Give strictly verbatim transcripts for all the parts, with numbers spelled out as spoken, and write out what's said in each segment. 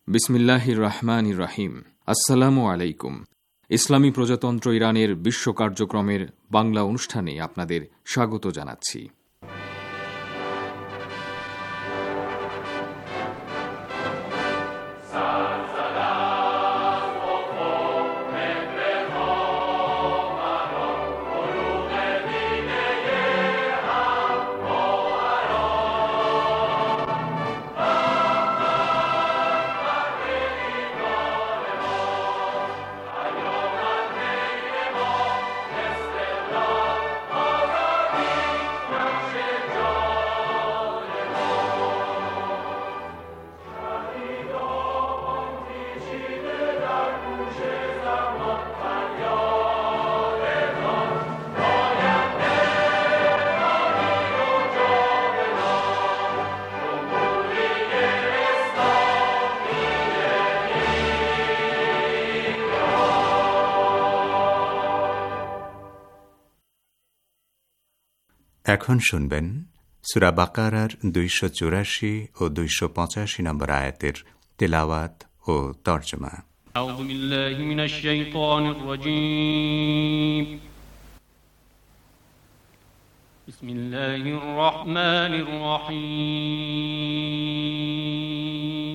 বিসমিল্লাহির রহমানির রহিম। আসসালামু আলাইকুম। ইসলামী প্রজাতন্ত্র ইরানের বিশ্ব কার্যক্রমের বাংলা অনুষ্ঠানে আপনাদের স্বাগত জানাচ্ছি। এখন শুনবেন সূরা বাকারার দুইশো চুরাশি ও দুইশো পঁচাশি নম্বর আয়াতের তেলাওয়াত ও তর্জমা। আউযু বিল্লাহি মিনাশ শাইতানির রাজীম। বিসমিল্লাহির রহমানির রহিম।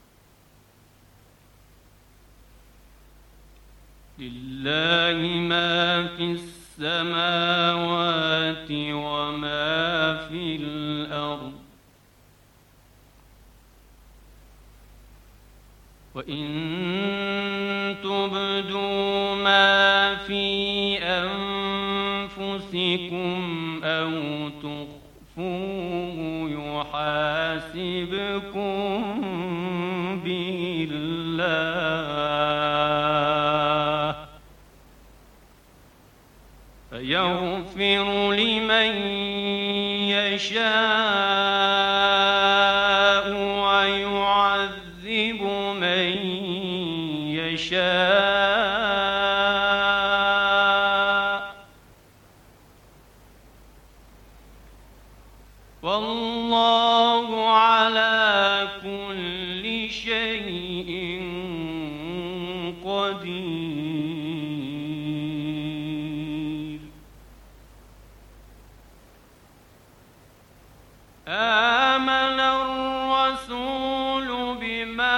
লিল্লাহি মা ফিস السماوات وما في الأرض وإن تبدوا ما في أنفسكم أو تخفوه يحاسبكم به الله يغفر لمن يشاء ويعذب من يشاء والله على كل شيء قدير. آمن الرسول بما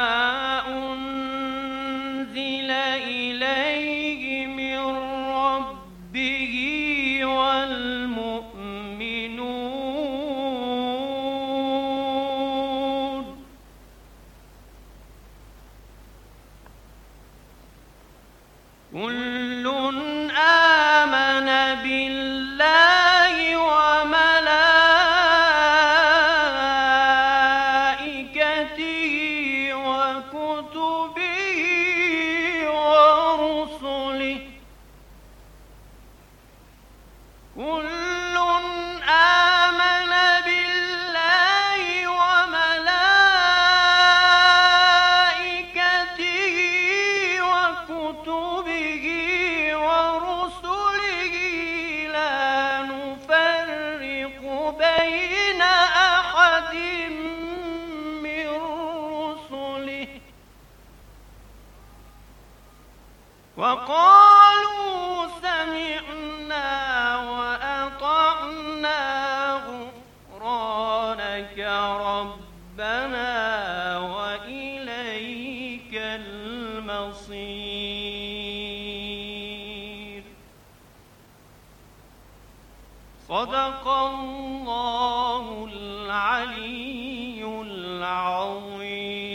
أنزل إليه من ربه والمؤمنون كل آمن بالله وقالوا سمعنا وأطعنا غفرانك ربنا وإليك المصير. صدق الله العلي العظيم.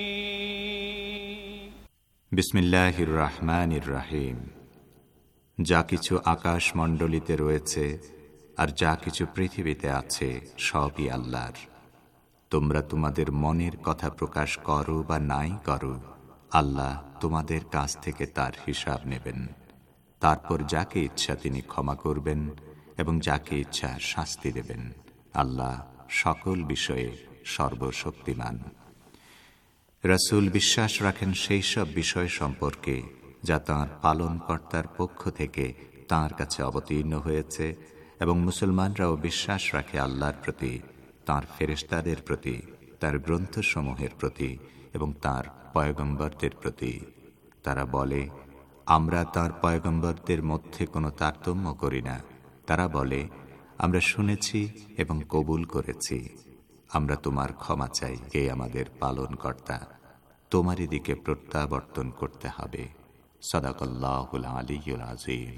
বিসমিল্লাহির রহমানির রহিম। যা কিছু আকাশ মণ্ডলীতে রয়েছে আর যা কিছু পৃথিবীতে আছে সবই আল্লাহর। তোমরা তোমাদের মনের কথা প্রকাশ করো বা নাই করো, আল্লাহ তোমাদের কাছ থেকে তার হিসাব নেবেন। তারপর যাকে ইচ্ছা তিনি ক্ষমা করবেন এবং যাকে ইচ্ছা শাস্তি দেবেন। আল্লাহ সকল বিষয়ে সর্বশক্তিমান। রাসূল বিশ্বাস রাখেন সেই সব বিষয় সম্পর্কে যা তাঁর পালনকর্তার পক্ষ থেকে তাঁর কাছে অবতীর্ণ হয়েছে, এবং মুসলমানরাও বিশ্বাস রাখে আল্লাহর প্রতি, তাঁর ফেরেশতাদের প্রতি, তার গ্রন্থসমূহের প্রতি এবং তাঁর পয়গম্বরদের প্রতি। তারা বলে, আমরা তাঁর পয়গম্বরদের মধ্যে কোনো তারতম্য করি না। তারা বলে, আমরা শুনেছি এবং কবুল করেছি, আমরা তোমার ক্ষমা চাই, কে আমাদের পালনকর্তা, তোমারই দিকে প্রত্যাবর্তন করতে হবে। সাদাকাল্লাহুল আলিয়্যুল আযীম।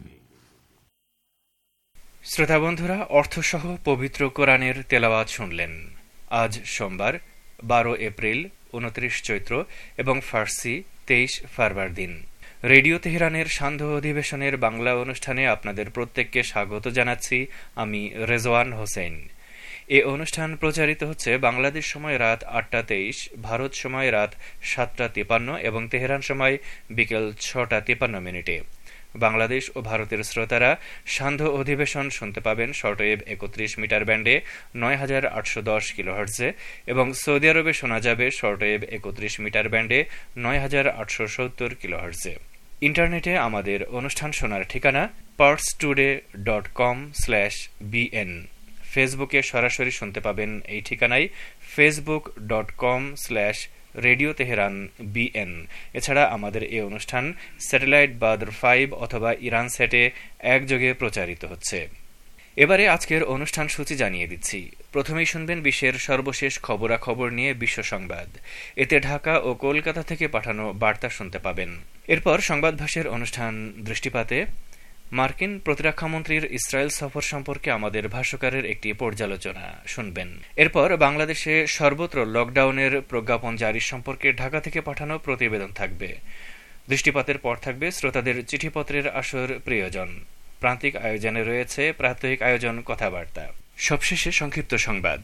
শ্রোতা বন্ধুরা, অর্থসহ পবিত্র কোরআনের তেলাওয়াত শুনলেন। আজ সোমবার বারো এপ্রিল, উনত্রিশ চৈত্র এবং ফার্সি তেইশ ফারবার দিন। রেডিও তেহরানের সান্ধ্য অধিবেশনের বাংলা অনুষ্ঠানে আপনাদের প্রত্যেককে স্বাগত জানাচ্ছি। আমি রেজওয়ান হোসেন। এ অনুষ্ঠান প্রচারিত হচ্ছে বাংলাদেশ সময় রাত আটটা তেইশ, ভারত সময় রাত সাতটা তিপান্ন এবং তেহরান সময় বিকেল ছটা তিপান্ন মিনিটে। বাংলাদেশ ও ভারতের শ্রোতারা সান্ধ্য অধিবেশন শুনতে পাবেন শর্টওয়েভ একত্রিশ মিটার ব্যান্ডে নয় হাজার আটশো দশ কিলোহার্টজে এবং সৌদি আরবে শোনা যাবে শর্টওয়েভ একত্রিশ মিটার ব্যান্ডে নয় হাজার আটশো সত্তর কিলোহার্টজে। ইন্টারনেটে আমাদের অনুষ্ঠান শোনার ঠিকানা Pars today dot com slash BN. ফেসবুকে সরাসরি শুনতে পাবেন এই ঠিকানায় Facebook dot com slash radio Tehran BN. এছাড়া আমাদের এই অনুষ্ঠান স্যাটেলাইট বাদর ফাইভ অথবা ইরান স্যাটে একযোগে প্রচারিত হচ্ছে। এবারে আজকের অনুষ্ঠান সূচি জানিয়ে দিচ্ছি। প্রথমেই শুনবেন বিশ্বের সর্বশেষ খবরাখবর নিয়ে বিশ্ব সংবাদ। এতে ঢাকা ও কলকাতা থেকে পাঠানো বার্তা শুনতে পাবেন। এরপর সংবাদভাষের অনুষ্ঠান দৃষ্টিপাতে মার্কিন প্রতিরক্ষামন্ত্রীর ইসরায়েল সফর সম্পর্কে আমাদের ভাষ্যকারের একটি পর্যালোচনা শুনবেন। এরপর বাংলাদেশে সর্বত্র লকডাউনের প্রজ্ঞাপন জারি সম্পর্কে ঢাকা থেকে পাঠানো প্রতিবেদন থাকবে। দৃষ্টিপাতের পর থাকবে শ্রোতাদের চিঠিপত্রের আসর প্রিয়জন। প্রান্তিক আয়োজনে রয়েছে প্রাত্যহিক আয়োজন কথাবার্তা। সবশেষে সংক্ষিপ্ত সংবাদ।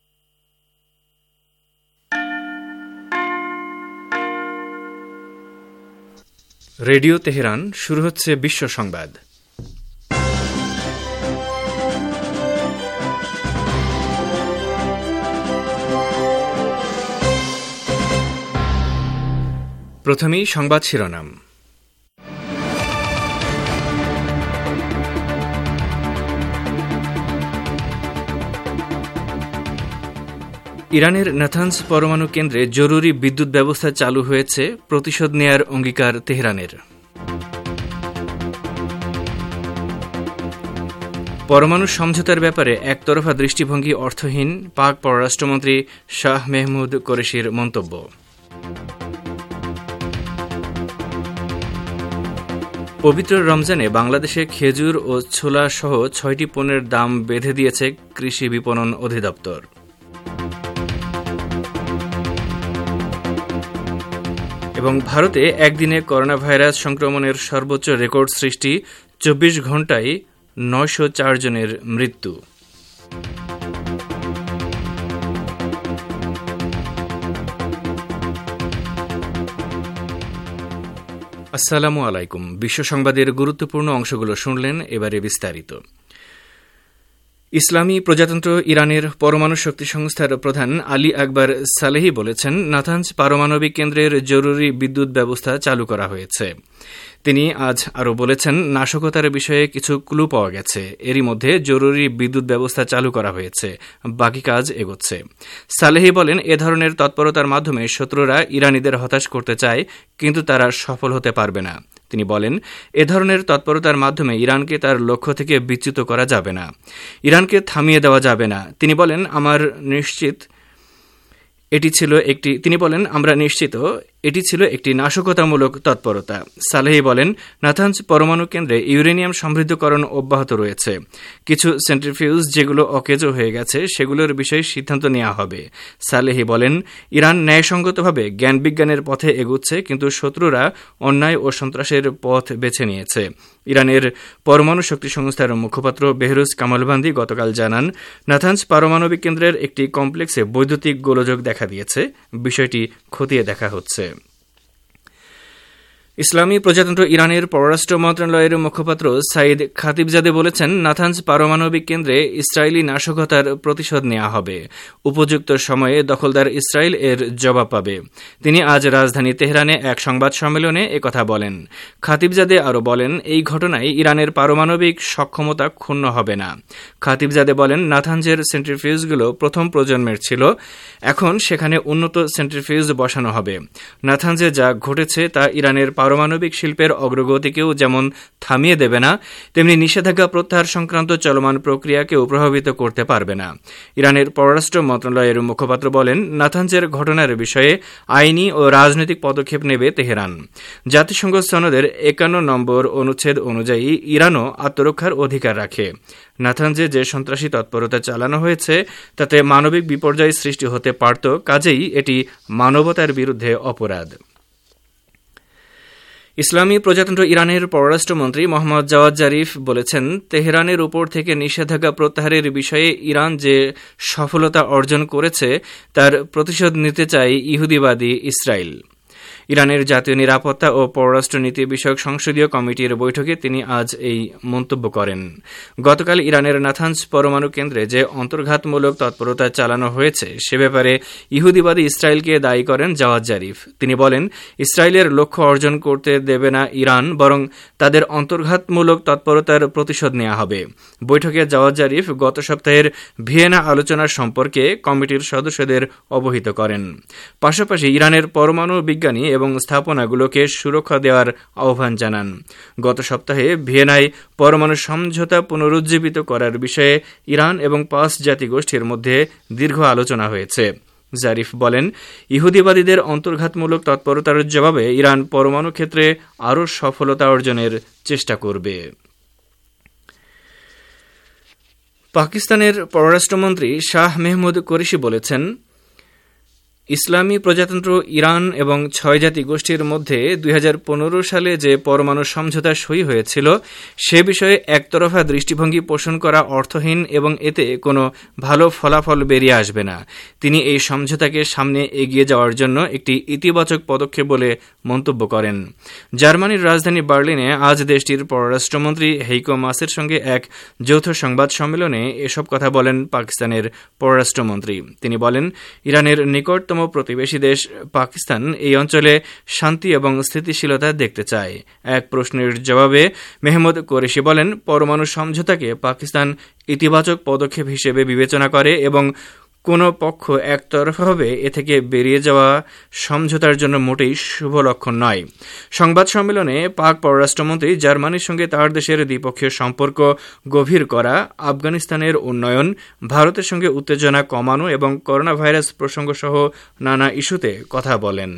রেডিও তেহরান, শুরু হচ্ছে বিশ্ব সংবাদ। প্রথমেই সংবাদ শিরোনাম। ইরানের নাথানস পরমাণু কেন্দ্রে জরুরি বিদ্যুৎ ব্যবস্থা চালু হয়েছে, প্রতিশোধ নেয়ার অঙ্গীকার তেহরানের। পরমাণু সমঝোতার ব্যাপারে একতরফা দৃষ্টিভঙ্গি অর্থহীন, পাক পররাষ্ট্রমন্ত্রী শাহ মেহমুদ কোরেশির মন্তব্য। পবিত্র রমজানে বাংলাদেশে খেজুর ও ছোলা সহ ছয়টি পণ্যের দাম বেঁধে দিয়েছে কৃষি বিপণন অধিদপ্তর। এবং ভারতে একদিনে করোনা ভাইরাস সংক্রমণের সর্বোচ্চ রেকর্ড সৃষ্টি, চব্বিশ ঘণ্টায় নয়শো চার জনের মৃত্যু। আসসালামু আলাইকুম। বিশ্ব সংবাদের গুরুত্বপূর্ণ অংশগুলো শুনলেন, এবারে বিস্তারিত। ইসলামী প্রজাতন্ত্র ইরানের পরমাণু শক্তি সংস্থার প্রধান আলী আকবর সালেহি বলেছেন, নাথানস পারমাণবিক কেন্দ্রের জরুরি বিদ্যুৎ ব্যবস্থা চালু করা হয়েছে। তিনি আজ আরও বলেছেন, নাশকতার বিষয়ে কিছু ক্লু পাওয়া গেছে, এরই মধ্যে জরুরি বিদ্যুৎ ব্যবস্থা চালু করা হয়েছে, বাকি কাজ এগোচ্ছে। সালেহি বলেন, এ ধরনের তৎপরতার মাধ্যমে শত্রুরা ইরানিদের হতাশ করতে চায়, কিন্তু তারা সফল হতে পারবে না। তিনি বলেন, এ ধরনের তৎপরতার মাধ্যমে ইরানকে তার লক্ষ্য থেকে বিচ্যুত করা যাবে না, ইরানকে থামিয়ে দেওয়া যাবে না। তিনি বলেন, আমার নিশ্চিত এটি ছিল একটি তিনি বলেন আমরা নিশ্চিত এটি ছিল একটি নাশকতামূলক তৎপরতা। সালেহি বলেন, নাথানস পরমাণু কেন্দ্রে ইউরেনিয়াম সমৃদ্ধকরণ অব্যাহত রয়েছে। কিছু সেন্ট্রিফিউজ যেগুলো অকেজো হয়ে গেছে সেগুলোর বিষয়ে সিদ্ধান্ত নেওয়া হবে। সালেহি বলেন, ইরান ন্যায়সঙ্গতভাবে জ্ঞানবিজ্ঞানের পথে এগুচ্ছে, কিন্তু শত্রুরা অন্যায় ও সন্ত্রাসের পথ বেছে নিয়েছে। ইরানের পরমাণু শক্তি সংস্থার মুখপাত্র বেহরুজ কামালবান্দি গতকাল জানান, নাথানস পারমাণবিক কেন্দ্রের একটি কমপ্লেক্সে বৈদ্যুতিক গোলযোগ দেখা দিয়েছে, বিষয়টি খতিয়ে দেখা হচ্ছে। ইসলামী প্রজাতন্ত্র ইরানের পররাষ্ট্র মন্ত্রণালয়ের মুখপাত্র সাইদ খাতিবজাদে বলেছেন, নাথানজ পারমাণবিক কেন্দ্রে ইসরায়েলি নাশকতার প্রতিশোধ নেওয়া হবে। উপযুক্ত সময়ে দখলদার ইসরায়েল এর জবাব পাবে। তিনি আজ রাজধানী তেহরানে এক সংবাদ সম্মেলনে একথা বলেন। খাতিবজাদে আরও বলেন, এই ঘটনায় ইরানের পারমাণবিক সক্ষমতা ক্ষুণ্ণ হবে না। খাতিবজাদে বলেন, নাথানজের সেন্ট্রিফিউজগুলো প্রথম প্রজন্মের ছিল, এখন সেখানে উন্নত সেন্ট্রিফিউজ বসানো হবে। নাথানজে যা ঘটেছে তা ইরানের পারমাণবিক শিল্পের অগ্রগতিকেও যেমন থামিয়ে দেবে না, তেমনি নিষেধাজ্ঞা প্রত্যাহার সংক্রান্ত চলমান প্রক্রিয়াকেও প্রভাবিত করতে পারবে না। ইরানের পররাষ্ট্র মন্ত্রণালয়ের মুখপাত্র বলেন, নাথানজের ঘটনার বিষয়ে আইনি ও রাজনৈতিক পদক্ষেপ নেবে তেহরান। জাতিসংঘ সনদের একান্ন নম্বর অনুচ্ছেদ অনুযায়ী ইরানও আত্মরক্ষার অধিকার রাখে। নাথানজে যে সন্ত্রাসী তৎপরতা চালানো হয়েছে তাতে মানবিক বিপর্যয় সৃষ্টি হতে পারত, কাজেই এটি মানবতার বিরুদ্ধে অপরাধ। ইসলামী প্রজাতন্ত্র ইরানের পররাষ্ট্রমন্ত্রী মোহাম্মদ জাওয়াদ জারিফ বলেছেন, তেহরানের উপর থেকে নিষেধাজ্ঞা প্রত্যাহারের বিষয়ে ইরান যে সফলতা অর্জন করেছে তার প্রতিশোধ নিতে চায় ইহুদিবাদী ইসরায়েল। ইরানের জাতীয় নিরাপত্তা ও পররাষ্ট্রনীতি বিষয়ক সংসদীয় কমিটির বৈঠকে তিনি আজ এই মন্তব্য করেন। গতকাল ইরানের নাথানজ পরমাণু কেন্দ্রে যে অন্তর্ঘাতমূলক তৎপরতা চালানো হয়েছে সে ব্যাপারে ইহুদিবাদী ইসরায়েলকে দায়ী করেন জাওয়াদ জারিফ। তিনি বলেন, ইসরায়েলের লক্ষ্য অর্জন করতে দেবে না ইরান, বরং তাদের অন্তর্ঘাতমূলক তৎপরতার প্রতিশোধ নেওয়া হবে। বৈঠকে জাওয়াদ জারিফ গত সপ্তাহের ভিয়েনা আলোচনার সম্পর্কে কমিটির সদস্যদের অবহিত করেন। পাশাপাশি ইরানের পরমাণু বিজ্ঞানী এবং স্থাপনাগুলোকে সুরক্ষা দেওয়ার আহ্বান জানান। গত সপ্তাহে ভিয়েনায় পরমাণু সমঝোতা পুনরুজ্জীবিত করার বিষয়ে ইরান এবং পাঁচ জাতিগোষ্ঠীর মধ্যে দীর্ঘ আলোচনা হয়েছে। জারিফ বলেন, ইহুদিবাদীদের অন্তর্ঘাতমূলক তৎপরতার জবাবে ইরান পরমাণু ক্ষেত্রে আরও সফলতা অর্জনের চেষ্টা করবে। পাকিস্তানের পররাষ্ট্রমন্ত্রী শাহ মেহমুদ কুরেশি বলেছেন, ইসলামী প্রজাতন্ত্র ইরান এবং ছয় জাতি গোষ্ঠীর মধ্যে দুই হাজার পনেরো সালে যে পরমাণু সমঝোতা সই হয়েছিল সে বিষয়ে একতরফা দৃষ্টিভঙ্গি পোষণ করা অর্থহীন এবং এতে কোনো ভালো ফলাফল বেরিয়ে আসবে না। তিনি এই সমঝোতাকে সামনে এগিয়ে যাওয়ার জন্য একটি ইতিবাচক পদক্ষেপ বলে মন্তব্য করেন। জার্মানির রাজধানী বার্লিনে আজ দেশটির পররাষ্ট্রমন্ত্রী হেইকো মাসের সঙ্গে এক যৌথ সংবাদ সম্মেলনে এসব কথা বলেন পাকিস্তানের পররাষ্ট্রমন্ত্রী। তিনি বলেন, ইরানের নিকট প্রতিবেশী দেশ পাকিস্তান এই অঞ্চলে শান্তি এবং স্থিতিশীলতা দেখতে চায়। এক প্রশ্নের জবাবে মেহমুদ কুরেশি বলেন, পরমাণু সমঝোতাকে পাকিস্তান ইতিবাচক পদক্ষেপ হিসেবে বিবেচনা করে এবং কোনো পক্ষ একতরফাভাবে এ থেকে বেরিয়ে যাওয়া সমঝোতার জন্য মোটেই শুভ লক্ষণ নয়। সংবাদ সম্মেলনে পাক পররাষ্ট্রমন্ত্রী জার্মানির সঙ্গে তার দেশের দ্বিপক্ষীয় সম্পর্ক গভীর করা, আফগানিস্তানের উন্নয়ন, ভারতের সঙ্গে উত্তেজনা কমানো এবং করোনা ভাইরাস প্রসঙ্গ সহ নানা ইস্যুতে কথা বলেন।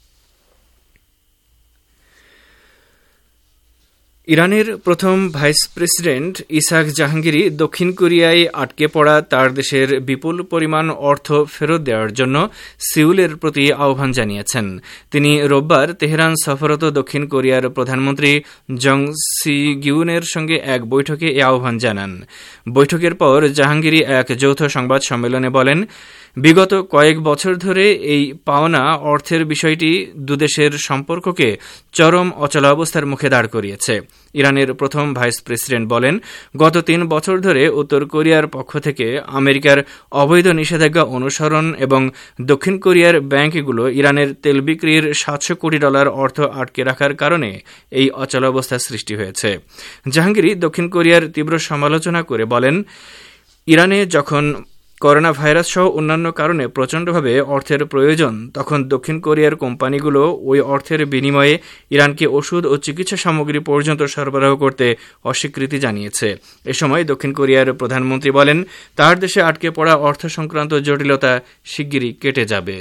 ইরানের প্রথম ভাইস প্রেসিডেন্ট ইসাক জাহাঙ্গীরি দক্ষিণ কোরিয়ায় আটকে পড়া তার দেশের বিপুল পরিমাণ অর্থ ফেরত দেওয়ার জন্য সিউলের প্রতি আহ্বান জানিয়েছেন। তিনি রোববার তেহরান সফররত দক্ষিণ কোরিয়ার প্রধানমন্ত্রী জং সি গিউনের সঙ্গে এক বৈঠকে এ আহ্বান জানান। বৈঠকের পর জাহাঙ্গীরি এক যৌথ সংবাদ সম্মেলনে বলেন, বিগত কয়েক বছর ধরে এই পাওনা অর্থের বিষয়টি দুদেশের সম্পর্ককে চরম অচলাবস্থার মুখে দাঁড় করিয়েছে। ইরানের প্রথম ভাইস প্রেসিডেন্ট বলেন, গত তিন বছর ধরে উত্তর কোরিয়ার পক্ষ থেকে আমেরিকার অবৈধ নিষেধাজ্ঞা অনুসরণ এবং দক্ষিণ কোরিয়ার ব্যাংকগুলো ইরানের তেল বিক্রির সাতশো কোটি ডলার অর্থ আটকে রাখার কারণে এই অচলাবস্থার সৃষ্টি হয়েছে। জাহাঙ্গীরি দক্ষিণ কোরিয়ার তীব্র সমালোচনা করে বলেন, ইরানে যখন করোনা ভাইরাস সহ অন্যান্য কারণে প্রচণ্ডভাবে অর্থের প্রয়োজন তখন দক্ষিণ কোরিয়ার কোম্পানিগুলো ওই অর্থের বিনিময়ে ইরানকে ওষুধ ও চিকিৎসা সামগ্রী পর্যন্ত সরবরাহ করতে অস্বীকৃতি জানিয়েছে। এ সময় দক্ষিণ কোরিয়ার প্রধানমন্ত্রী বলেন, তার দেশে আটকে পড়া অর্থ সংক্রান্ত জটিলতা শিগগিরই কেটে যাবে।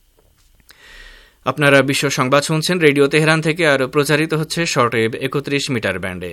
আপনারা বিশ্ব সংবাদ শুনছেন রেডিও তেহরান থেকে, আর প্রচারিত হচ্ছে শর্টওয়েভ একত্রিশ মিটার ব্যান্ডে।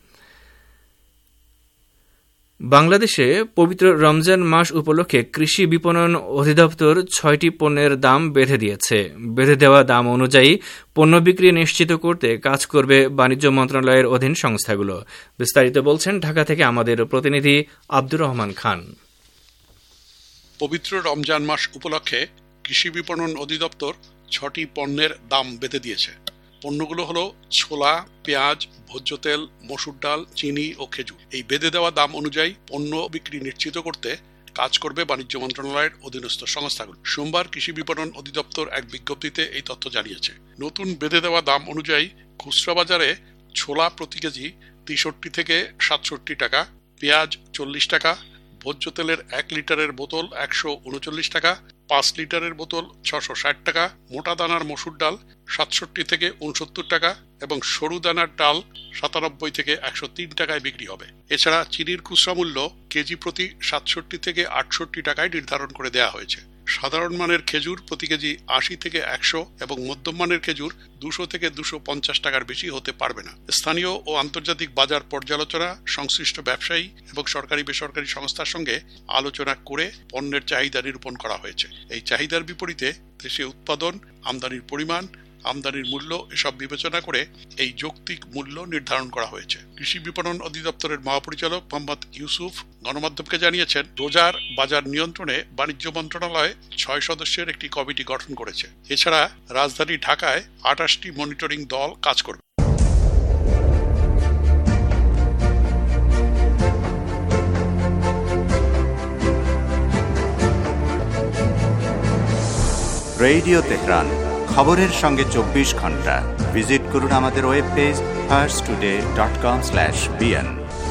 বাংলাদেশে পবিত্র রমজান মাস উপলক্ষে কৃষি বিপণন অধিদপ্তর ছয়টি পণ্যের দাম বেঁধে দিয়েছে। বেঁধে দেওয়া দাম অনুযায়ী পণ্য বিক্রি নিশ্চিত করতে কাজ করবে বাণিজ্য মন্ত্রণালয়ের অধীন সংস্থাগুলো। বিস্তারিত বলছেন ঢাকা থেকে আমাদের প্রতিনিধি আব্দুর রহমান খান। পবিত্র রমজান মাস উপলক্ষে কৃষি বিপণন অধিদপ্তর ছটি পণ্যের দাম বেঁধে দিয়েছে। পণ্যগুলো হলো ছোলা, পেঁয়াজ, ভোজ্য তেল, মসুর ডাল, চিনি ও খেজুর। এই বেঁধে দেওয়া দাম অনুযায়ী পণ্য বিক্রি নিশ্চিত করতে কাজ করবে বাণিজ্য মন্ত্রণালয়ের অধীনস্থ সংস্থাগুলো। সোমবার কৃষি বিপণন অধিদপ্তর এক বিজ্ঞপ্তিতে এই তথ্য জানিয়েছে। নতুন বেঁধে দেওয়া দাম অনুযায়ী খুচরা বাজারে ছোলা প্রতি কেজি তেষট্টি থেকে সাতষট্টি টাকা, পেঁয়াজ চল্লিশ টাকা, ভোজ্য তেলের এক লিটারের বোতল একশো উনচল্লিশ টাকা, পাঁচ লিটারের বোতল ছশো ষাট টাকা, মোটা দানার মসুর ডাল সাতষট্টি থেকে উনসত্তর টাকা এবং সরু দানার ডাল সাতানব্বই থেকে একশো তিন টাকায় বিক্রি হবে। এছাড়া চিনির খুচরা মূল্য কেজি প্রতি সাতষট্টি থেকে আটষট্টি টাকায় নির্ধারণ করে দেওয়া হয়েছে। সাধারণ মানের খেজুর প্রতি কেজি আশি থেকে একশো এবং মধ্যম মানের খেজুর দুশো থেকে দুশো পঞ্চাশ টাকার বেশি হতে পারবে না। স্থানীয় ও আন্তর্জাতিক বাজার পর্যালোচনা, সংশ্লিষ্ট ব্যবসায়ী এবং সরকারি বেসরকারি সংস্থার সঙ্গে আলোচনা করে পণ্যের চাহিদা নিরূপণ করা হয়েছে। এই চাহিদার বিপরীতে দেশে উৎপাদন, আমদানির পরিমাণ, আমদানির মূল্য এসব বিবেচনা করে এই যৌক্তিক মূল্য নির্ধারণ করা হয়েছে। কৃষি বিপণন অধিদপ্তরের মহাপরিচালক মোহাম্মদ ইউসুফ গণমাধ্যমকে জানিয়েছেন, রোজার বাজার নিয়ন্ত্রণে বাণিজ্য মন্ত্রণালয় ছয় সদস্যের একটি কমিটি গঠন করেছে। এছাড়া রাজধানী ঢাকায় আটাশটি মনিটরিং দল কাজ করবে। রেডিও তেহরান, খবরের সঙ্গে চব্বিশ ঘন্টা। ভিজিট করুন আমাদের web page Pars today dot com slash BN.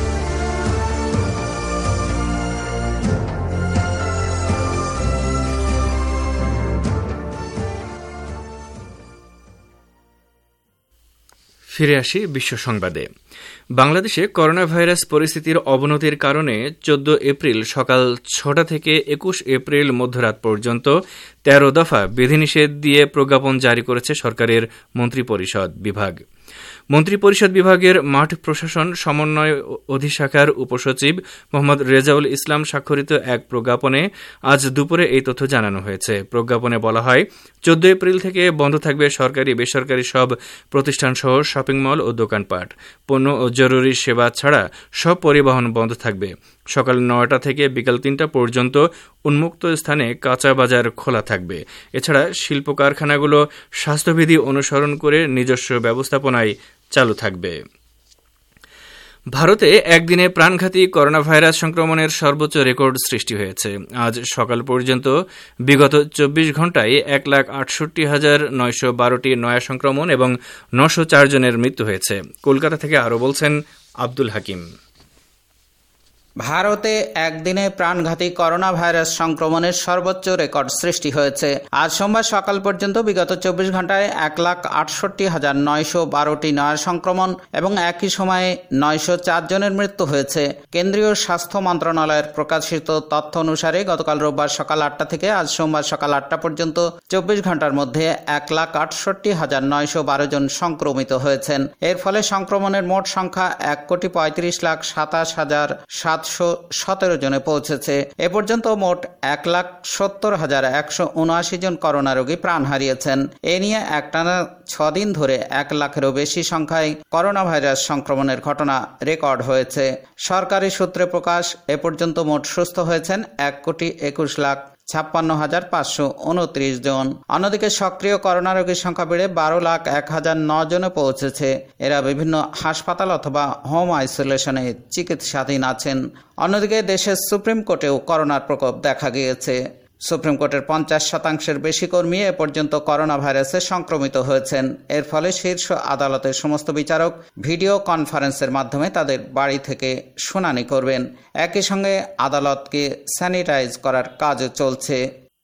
ফিরে আসি বিশ্ব সংবাদে। বাংলাদেশে করোনা ভাইরাস পরিস্থিতির অবনতির কারণে চোদ্দ এপ্রিল সকাল ছটা থেকে একুশ এপ্রিল মধ্যরাত পর্যন্ত তেরো দফা বিধিনিষেধ দিয়ে প্রজ্ঞাপন জারি করেছে সরকারের মন্ত্রিপরিষদ বিভাগ। মন্ত্রিপরিষদ বিভাগের মাঠ প্রশাসন সমন্বয় অধিশাখার উপসচিব মোহাম্মদ রেজাউল ইসলাম স্বাক্ষরিত এক প্রজ্ঞাপনে আজ দুপুরে এই তথ্য জানানো হয়েছে। প্রজ্ঞাপনে বলা হয়, চোদ্দ এপ্রিল থেকে বন্ধ থাকবে সরকারি বেসরকারি সব প্রতিষ্ঠানসহ শপিং মল ও দোকানপাট। পণ্য ও জরুরি সেবা ছাড়া সব পরিবহন বন্ধ থাকবে। সকাল নয়টা থেকে বিকাল তিনটা পর্যন্ত উন্মুক্ত স্থানে কাঁচা বাজার খোলা থাকবে। এছাড়া শিল্প কারখানাগুলো স্বাস্থ্যবিধি অনুসরণ করে নিজস্ব ব্যবস্থাপনায় চালু থাকবে। ভারতে একদিনে প্রাণঘাতী করোনা ভাইরাস সংক্রমণের সর্বোচ্চ রেকর্ড সৃষ্টি হয়েছে। আজ সকাল পর্যন্ত বিগত চব্বিশ ঘণ্টায় এক লাখ আটষট্টি হাজার নয়শো বারোটি নয়া সংক্রমণ এবং নশো চার জনের মৃত্যু হয়েছে। কলকাতা থেকে আরও বলছেন আব্দুল হাকিম। ভারতে একদিনে প্রাণঘাতী করোনা ভাইরাস সংক্রমণের সর্বোচ্চ রেকর্ড সৃষ্টি হয়েছে। আজ সোমবার সকাল পর্যন্ত বিগত চব্বিশ ঘন্টায় এক লাখ আটষট্টি হাজার নয়শো বারোটি নয়া সংক্রমণ এবং একই সময়ে নয়শো চার জনের মৃত্যু হয়েছে। কেন্দ্রীয় স্বাস্থ্য মন্ত্রণালয়ের প্রকাশিত তথ্য অনুসারে গতকাল রোববার সকাল আটটা থেকে আজ সোমবার সকাল আটটা পর্যন্ত চব্বিশ ঘন্টার মধ্যে এক লাখ আটষট্টি হাজার নয়শো বারো জন সংক্রমিত হয়েছেন। এর ফলে সংক্রমণের মোট সংখ্যা এক কোটি পঁয়ত্রিশ লাখ সাতাশ হাজার সাত সাতশো সতেরো জনে পৌঁছেছে। এ পর্যন্ত মোট এক লাখ সত্তর হাজার একশো উনআশি জন করোনা রোগী প্রাণ হারিয়েছেন। এ নিয়ে একটানা ছদিন ধরে এক লাখেরও বেশি সংখ্যায় করোনা ভাইরাস সংক্রমণের ঘটনা রেকর্ড হয়েছে। সরকারি সূত্রে প্রকাশ, এ পর্যন্ত মোট সুস্থ হয়েছেন এক কোটি একুশ লাখ ছাপ্পান্ন হাজার পাঁচশো উনত্রিশ জন। অন্যদিকে সক্রিয় করোনা রোগীর সংখ্যা বেড়ে বারো লাখ এক হাজার ন জনে পৌঁছেছে। এরা বিভিন্ন হাসপাতাল অথবা হোম আইসোলেশনে চিকিৎসাধীন আছেন। অন্যদিকে দেশের সুপ্রিম কোর্টেও করোনার প্রকোপ দেখা গিয়েছে। সুপ্রিম কোর্টের পঞ্চাশ শতাংশের বেশি কর্মী এ পর্যন্ত করোনা ভাইরাসে সংক্রমিত হয়েছেন। এর ফলে শীর্ষ আদালতের সমস্ত বিচারক ভিডিও কনফারেন্সের মাধ্যমে তাদের বাড়ি থেকে শুনানি করবেন। একই সঙ্গে আদালতকে স্যানিটাইজ করার কাজও চলছে।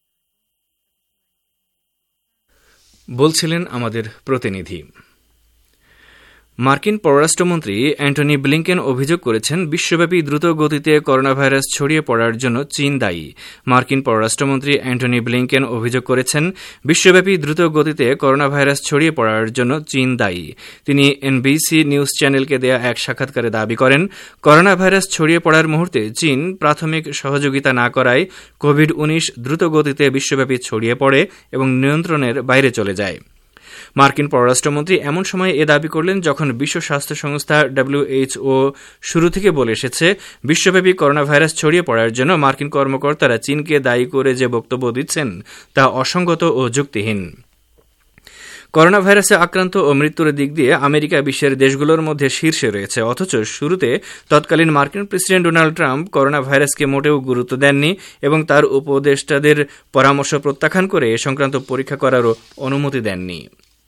বলছিলেন আমাদের প্রতিনিধি। মার্কিন পররাষ্ট্রমন্ত্রী অ্যান্টনি ব্লিংকেন অভিযোগ করেছেন, বিশ্বব্যাপী দ্রুত গতিতে করোনা ভাইরাস ছড়িয়ে পড়ার জন্য চীন দায়ী। মার্কিন পররাষ্ট্রমন্ত্রী অ্যান্টনি ব্লিংকেন অভিযোগ করেছেন, বিশ্বব্যাপী দ্রুত গতিতে করোনা ভাইরাস ছড়িয়ে পড়ার জন্য চীন দায়ী। তিনি এনবিসি নিউজ চ্যানেলকে দেয়া এক সাক্ষাৎকারে দাবি করেন, করোনা ভাইরাস ছড়িয়ে পড়ার মুহূর্তে চীন প্রাথমিক সহযোগিতা না করায় কোভিড উনিশ দ্রুত গতিতে বিশ্বব্যাপী ছড়িয়ে পড়ে এবং নিয়ন্ত্রণের বাইরে চলে যায়। মার্কিন পররাষ্ট্রমন্ত্রী এমন সময় এ দাবি করলেন যখন বিশ্ব স্বাস্থ্য সংস্থা ডব্লিউএইচও শুরু থেকে বলে এসেছে, বিশ্বব্যাপী করোনা ভাইরাস ছড়িয়ে পড়ার জন্য মার্কিন কর্মকর্তারা চীনকে দায়ী করে যে বক্তব্য দিচ্ছেন তা অসঙ্গত ও যুক্তিহীন। করোনা ভাইরাসে আক্রান্ত ও মৃত্যুর দিক দিয়ে আমেরিকা বিশ্বের দেশগুলোর মধ্যে শীর্ষে রয়েছে, অথচ শুরুতে তৎকালীন মার্কিন প্রেসিডেন্ট ডোনাল্ড ট্রাম্প করোনা ভাইরাসকে মোটেও গুরুত্ব দেননি এবং তার উপদেষ্টাদের পরামর্শ প্রত্যাখ্যান করে এ সংক্রান্ত পরীক্ষা করারও অনুমতি দেননি।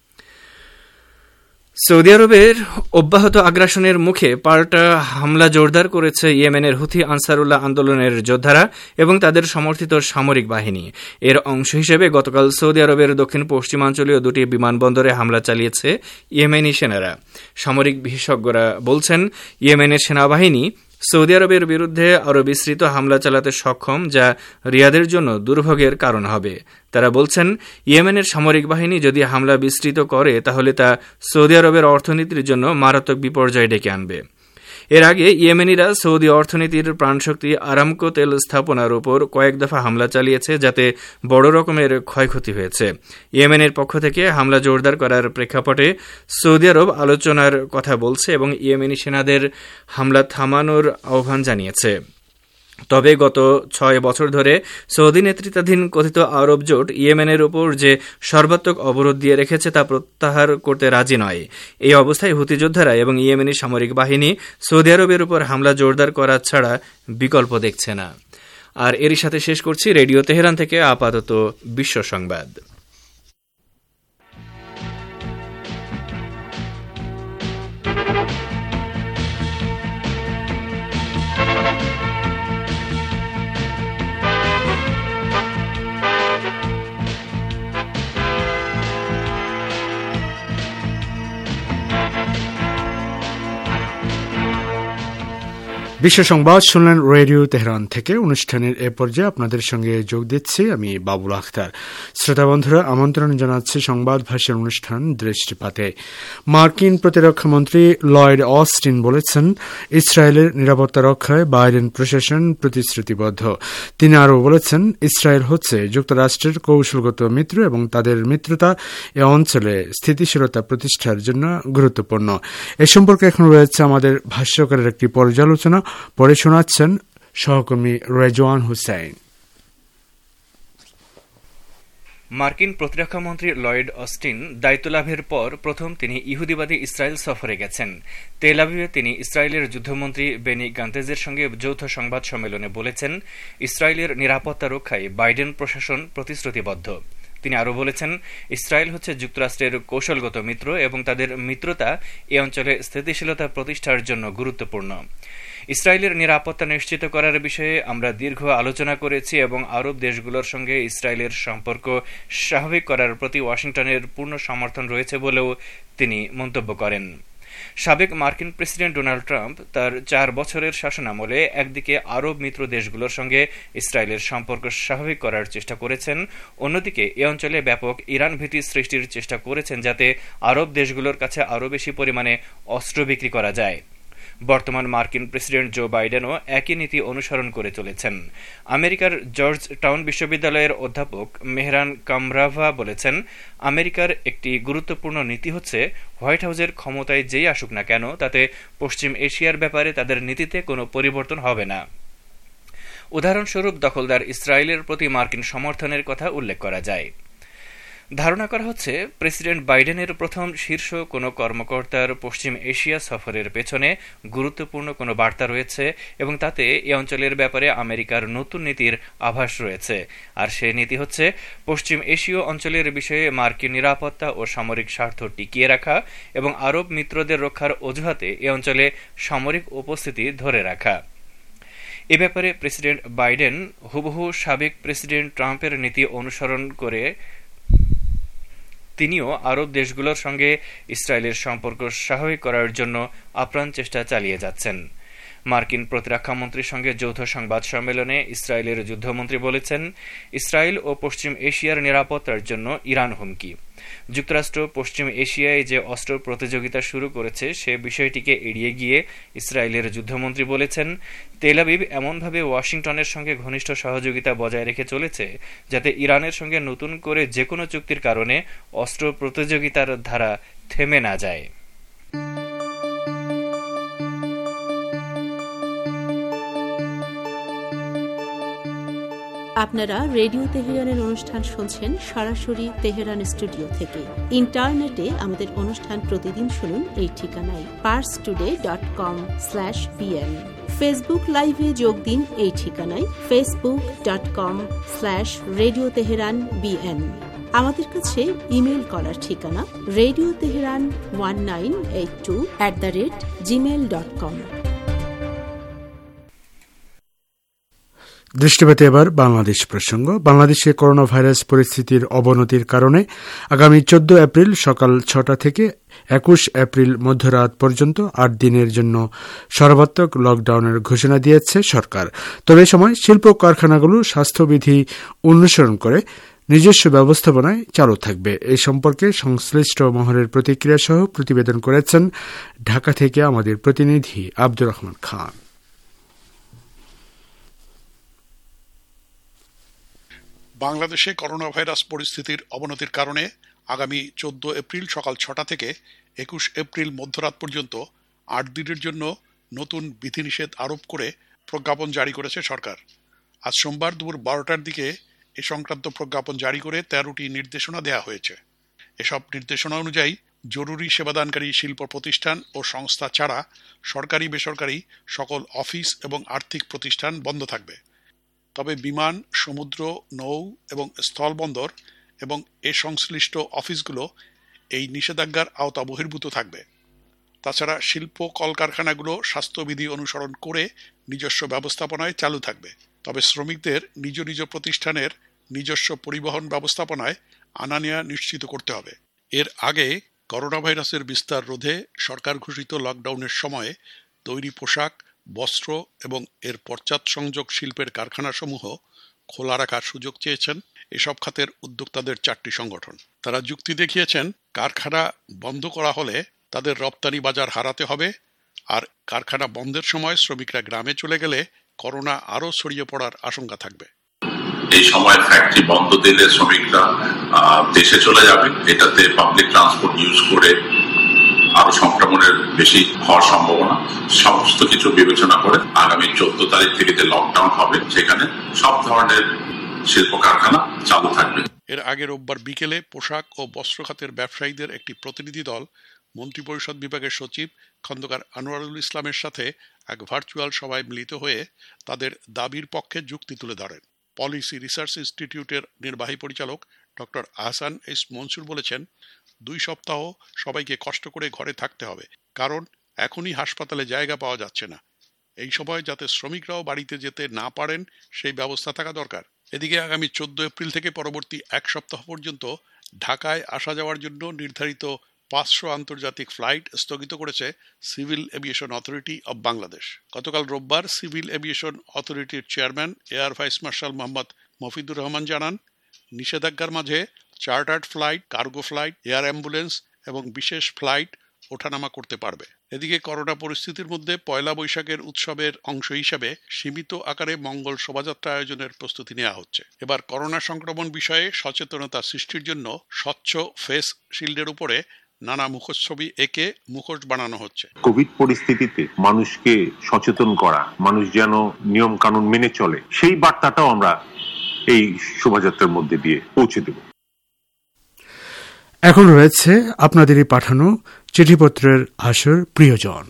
সৌদি আরবের অব্যাহত আগ্রাসনের মুখে পাল্টা হামলা জোরদার করেছে ইয়েমেনের হুথি আনসারুল্লাহ আন্দোলনের যোদ্ধারা এবং তাদের সমর্থিত সামরিক বাহিনী। এর অংশ হিসেবে গতকাল সৌদি আরবের দক্ষিণ পশ্চিমাঞ্চলীয় দুটি বিমানবন্দরে হামলা চালিয়েছে ইয়েমেনি সেনারা। সামরিক বিশেষজ্ঞরা বলছেন, ইয়েমেনের সেনাবাহিনী সৌদি আরবের বিরুদ্ধে আরও বিস্তৃত হামলা চালাতে সক্ষম, যা রিয়াদের জন্য দুর্ভোগের কারণ হবে। তারা বলছেন, ইয়েমেনের সামরিক বাহিনী যদি হামলা বিস্তৃত করে তাহলে তা সৌদি আরবের অর্থনীতির জন্য মারাত্মক বিপর্যয় ডেকে আনবে। এর আগে ইয়েমেনিরা সৌদি অর্থনীতির প্রাণশক্তি আরামকো তেল স্থাপনার উপর কয়েক দফা হামলা চালিয়েছে, যাতে বড় রকমের ক্ষয়ক্ষতি হয়েছে। ইয়েমেনের পক্ষ থেকে হামলা জোরদার করার প্রেক্ষাপটে সৌদি আরব আলোচনার কথা বলছে এবং ইয়েমেনি সেনাদের হামলা থামানোর আহ্বান জানিয়েছে। তবে গত ছয় বছর ধরে সৌদি নেতৃত্বাধীন কথিত আরব জোট ইয়েমেনের উপর যে সর্বাত্মক অবরোধ দিয়ে রেখেছে তা প্রত্যাহার করতে রাজি নয়। এই অবস্থায় হুতি যোদ্ধারা এবং ইয়েমেনি সামরিক বাহিনী সৌদি আরবের উপর হামলা জোরদার করা ছাড়া বিকল্প দেখছে না। আর এরই সাথে শেষ করছি রেডিও তেহরান থেকে আপাতত বিশ্ব সংবাদ। বিশ্ব সংবাদ শুনলেন রেডিও তেহরান থেকে। অনুষ্ঠানের এ পর্যায়ে আপনাদের সঙ্গে যোগ দিচ্ছি আমি বাবুল আখতার। শ্রোতা বন্ধুরা, আমন্ত্রণ জানাচ্ছি সংবাদ ভাষার অনুষ্ঠান দৃষ্টিপাতে। মার্কিন প্রতিরক্ষা মন্ত্রী লয়েড অস্টিন বলেছেন, ইসরায়েলের নিরাপত্তা রক্ষায় বাইডেন প্রশাসন প্রতিশ্রুতিবদ্ধ। তিনি আরও বলেছেন, ইসরায়েল হচ্ছে যুক্তরাষ্ট্রের কৌশলগত মিত্র এবং তাদের মিত্রতা এ অঞ্চলে স্থিতিশীলতা প্রতিষ্ঠার জন্য গুরুত্বপূর্ণ। এ সম্পর্কে এখন রয়েছে আমাদের ভাষ্যকারের একটি পর্যালোচনা, পরে শোনাচ্ছেন সহকর্মী রেজওয়ান হুসাইন। মার্কিন প্রতিরক্ষামন্ত্রী লয়েড অস্টিন দায়িত্ব লাভের পর প্রথম তিনি ইহুদিবাদী ইসরায়েল সফরে গেছেন। তেল আভিভে তিনি ইসরায়েলের যুদ্ধমন্ত্রী বেনি গান্তেজের সঙ্গে যৌথ সংবাদ সম্মেলনে বলেছেন, ইসরায়েলের নিরাপত্তা রক্ষায় বাইডেন প্রশাসন প্রতিশ্রুতিবদ্ধ। তিনি আরও বলেছেন, ইসরায়েল হচ্ছে যুক্তরাষ্ট্রের কৌশলগত মিত্র এবং তাদের মিত্রতা এ অঞ্চলে স্থিতিশীলতা প্রতিষ্ঠার জন্য গুরুত্বপূর্ণ। ইসরায়েলের নিরাপত্তা নিশ্চিত করার বিষয়ে আমরা দীর্ঘ আলোচনা করেছি এবং আরব দেশগুলোর সঙ্গে ইসরায়েলের সম্পর্ক স্বাভাবিক করার প্রতি ওয়াশিংটনের পূর্ণ সমর্থন রয়েছে বলেও তিনি মন্তব্য করেন। সাবেক মার্কিন প্রেসিডেন্ট ডোনাল্ড ট্রাম্প তার চার বছরের শাসনামলে একদিকে আরব মিত্র দেশগুলোর সঙ্গে ইসরায়েলের সম্পর্ক স্বাভাবিক করার চেষ্টা করেছেন, অন্যদিকে এ অঞ্চলে ব্যাপক ইরান ভীতি সৃষ্টির চেষ্টা করেছেন যাতে আরব দেশগুলোর কাছে আরও বেশি পরিমাণে অস্ত্র বিক্রি করা যায়। বর্তমান মার্কিন প্রেসিডেন্ট জো বাইডেনও একই নীতি অনুসরণ করে চলেছেন। আমেরিকার জর্জ টাউন বিশ্ববিদ্যালয়ের অধ্যাপক মেহরান কামরাভা বলেছেন, আমেরিকার একটি গুরুত্বপূর্ণ নীতি হচ্ছে হোয়াইট হাউসের ক্ষমতায় যেই আসুক না কেন তাতে পশ্চিম এশিয়ার ব্যাপারে তাদের নীতিতে কোনো পরিবর্তন হবে না। উদাহরণস্বরূপ দখলদার ইসরায়েলের প্রতি মার্কিন সমর্থনের কথা উল্লেখ করা যায়। ধারণা করা হচ্ছে, প্রেসিডেন্ট বাইডেনের প্রথম শীর্ষ কোনো কর্মকর্তার পশ্চিম এশিয়া সফরের পেছনে গুরুত্বপূর্ণ কোনো বার্তা রয়েছে এবং তাতে এ অঞ্চলের ব্যাপারে আমেরিকার নতুন নীতির আভাস রয়েছে। আর সে নীতি হচ্ছে পশ্চিম এশীয় অঞ্চলের বিষয়ে মার্কিন নিরাপত্তা ও সামরিক স্বার্থ টিকিয়ে রাখা এবং আরব মিত্রদের রক্ষার অজুহাতে এ অঞ্চলে সামরিক উপস্থিতি ধরে রাখা। এ ব্যাপারে প্রেসিডেন্ট বাইডেন হুবহু সাবেক প্রেসিডেন্ট ট্রাম্পের নীতি অনুসরণ করে তিনিও আরব দেশগুলোর সঙ্গে ইসরায়েলের সম্পর্ক স্বাভাবিক করার জন্য আপ্রাণ চেষ্টা চালিয়ে যাচ্ছেন। মার্কিন প্রতিরক্ষামন্ত্রীর সঙ্গে যৌথ সংবাদ সম্মেলনে ইসরায়েলের যুদ্ধমন্ত্রী বলেছেন, ইসরায়েল ও পশ্চিম এশিয়ার নিরাপত্তার জন্য ইরান হুমকি। যুক্তরাষ্ট্র পশ্চিম এশিয়ায় যে অস্ত্র প্রতিযোগিতা শুরু করেছে সে বিষয়টিকে এড়িয়ে গিয়ে ইসরায়েলের যুদ্ধমন্ত্রী বলেছেন, তেল আবিব এমনভাবে ওয়াশিংটনের সঙ্গে ঘনিষ্ঠ সহযোগিতা বজায় রেখে চলেছে যাতে ইরানের সঙ্গে নতুন করে যে কোনো চুক্তির কারণে অস্ত্র প্রতিযোগিতার ধারা থেমে না যায়। আপনারা রেডিও তেহরানের অনুষ্ঠান শুনছেন সরাসরি তেহরান স্টুডিও থেকে। ইন্টারনেটে আমাদের অনুষ্ঠান প্রতিদিন শুনুন এই ঠিকানায় Pars today dot com slash BN. Facebook লাইভে যোগ দিন এই ঠিকানায় Facebook dot com slash radio Tehran BN. আমাদের কাছে ইমেল করার ঠিকানা radio Tehran one nine eight two at the rate Gmail dot com. দৃষ্টিপাতে এবার বাংলাদেশ প্রসঙ্গ। বাংলাদেশে করোনা ভাইরাস পরিস্থিতির অবনতির কারণে আগামী চোদ্দ এপ্রিল সকাল ছটা থেকে একুশ এপ্রিল মধ্যরাত পর্যন্ত আট দিনের জন্য সর্বাত্মক লকডাউনের ঘোষণা দিয়েছে সরকার। তবে এ সময় শিল্প কারখানাগুলো স্বাস্থ্যবিধি অনুসরণ করে নিজস্ব ব্যবস্থাপনায় চালু থাকবে। এ সম্পর্কে সংশ্লিষ্ট মহলের প্রতিক্রিয়া সহ প্রতিবেদন করেছেন ঢাকা থেকে আমাদের প্রতিনিধি আব্দুর রহমান খান। বাংলাদেশে করোনা ভাইরাস পরিস্থিতির অবনতির কারণে আগামী চোদ্দ এপ্রিল সকাল ছটা থেকে একুশ এপ্রিল মধ্যরাত পর্যন্ত আট দিনের জন্য নতুন বিধিনিষেধ আরোপ করে প্রজ্ঞাপন জারি করেছে সরকার। আজ সোমবার দুপুর বারোটার দিকে এ সংক্রান্ত প্রজ্ঞাপন জারি করে তেরোটি নির্দেশনা দেওয়া হয়েছে। এসব নির্দেশনা অনুযায়ী জরুরি সেবাদানকারী শিল্প প্রতিষ্ঠান ও সংস্থা ছাড়া সরকারি বেসরকারি সকল অফিস এবং আর্থিক প্রতিষ্ঠান বন্ধ থাকবে। তবে বিমান, সমুদ্র, নৌ এবং স্থলবন্দর এবং এ সংশ্লিষ্ট অফিসগুলো এই নিষেধাজ্ঞার আওতা বহির্ভূত থাকবে। তাছাড়া শিল্প কলকারখানাগুলো স্বাস্থ্যবিধি অনুসরণ করে নিজস্ব ব্যবস্থাপনায় চালু থাকবে। তবে শ্রমিকদের নিজ নিজ প্রতিষ্ঠানের নিজস্ব পরিবহন ব্যবস্থাপনায় আনা নেয়া নিশ্চিত করতে হবে। এর আগে করোনা ভাইরাসের বিস্তার রোধে সরকার ঘোষিত লকডাউনের সময়ে তৈরি পোশাক, বস্ত্র এবং এর পশ্চাৎ সংযোগ শিল্পের কারখানাসমূহ খোলা রাখার সুযোগ চেয়েছেন এসব খাতের উদ্যোক্তাদের চারটি সংগঠন। তারা যুক্তি দেখিয়েছেন, কারখানা বন্ধ করা হলে তাদের রপ্তানি বাজার হারাতে হবে, আর কারখানা বন্ধের সময় শ্রমিকরা গ্রামে চলে গেলে করোনা আরো ছড়িয়ে পড়ার আশঙ্কা থাকবে। এই সময় ফ্যাক্টরি বন্ধ দিলে শ্রমিকরা দেশে চলে যাবে, এটাতে পাবলিক ট্রান্সপোর্ট ইউজ করে আরো সংক্রমণের বেশি হওয়ার সম্ভাবনা। সমস্ত কিছু বিবেচনা করে আগামী চোদ্দ তারিখ থেকে যে লকডাউন হবে সেখানে সব ধরনের শিল্প কারখানা চালু থাকবে। এর আগে রোববার বিকেলে পোশাক ও বস্ত্র খাতের ব্যবসায়ীদের একটি প্রতিনিধি দল মন্ত্রিপরিষদ বিভাগের সচিব খন্দকার আনোয়ারুল ইসলামের সাথে এক ভার্চুয়াল সভায় মিলিত হয়ে তাদের দাবির পক্ষে যুক্তি তুলে ধরেন। পলিসি রিসার্চ ইনস্টিটিউটের নির্বাহী পরিচালক ডক্টর আহসান এস মনসুর বলেছেন, দুই সপ্তাহ সবাইকে কষ্ট করে ঘরে থাকতে হবে, কারণ এখনই হাসপাতালে জায়গা পাওয়া যাচ্ছে না। এই সময় যাতে শ্রমিকরাও বাড়িতে যেতে না পারেন সেই ব্যবস্থা থাকা দরকার। এদিকে আগামী চোদ্দ এপ্রিল থেকে পরবর্তী এক সপ্তাহ পর্যন্ত ঢাকায় আসা যাওয়ার জন্য নির্ধারিত পাঁচশো আন্তর্জাতিক ফ্লাইট স্থগিত করেছে civil aviation authority of Bangladesh. গতকাল রোববার সিভিল এভিয়েশন অথরিটির chairman air vice marshal Mohammad Mafidur Rahman জানান, নিষেধাজ্ঞার মাঝে chartered flight, cargo flight, air ambulance এবং বিশেষ ফ্লাইট ওঠানামা করতে পারবে। এদিকে করোনা পরিস্থিতির মধ্যে পয়লা বৈশাখের উৎসবের অংশ হিসেবে সীমিত আকারে মঙ্গল শোভাযাত্রা আয়োজনের প্রস্তুতি নেওয়া হচ্ছে। এবার করোনা সংক্রমণ বিষয়ে সচেতনতা সৃষ্টির জন্য স্বচ্ছ ফেস শিল্ডের উপরে নানা মুখচ্ছবি এঁকে মুখোশ বানানো হচ্ছে। কোভিড পরিস্থিতিতে মানুষকে সচেতন করা, মানুষ যেন নিয়ম কানুন মেনে চলে, সেই বার্তাটাও আমরা এই শোভাযাত্রার মধ্যে দিয়ে পৌঁছে দেব। এখন রয়েছে আপনাদেরই পাঠানো চিঠিপত্রের আসর প্রিয়জন।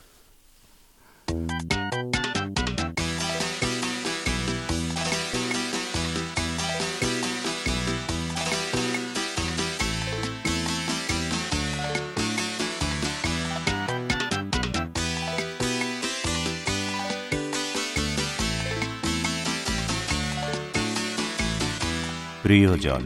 প্রিয়জন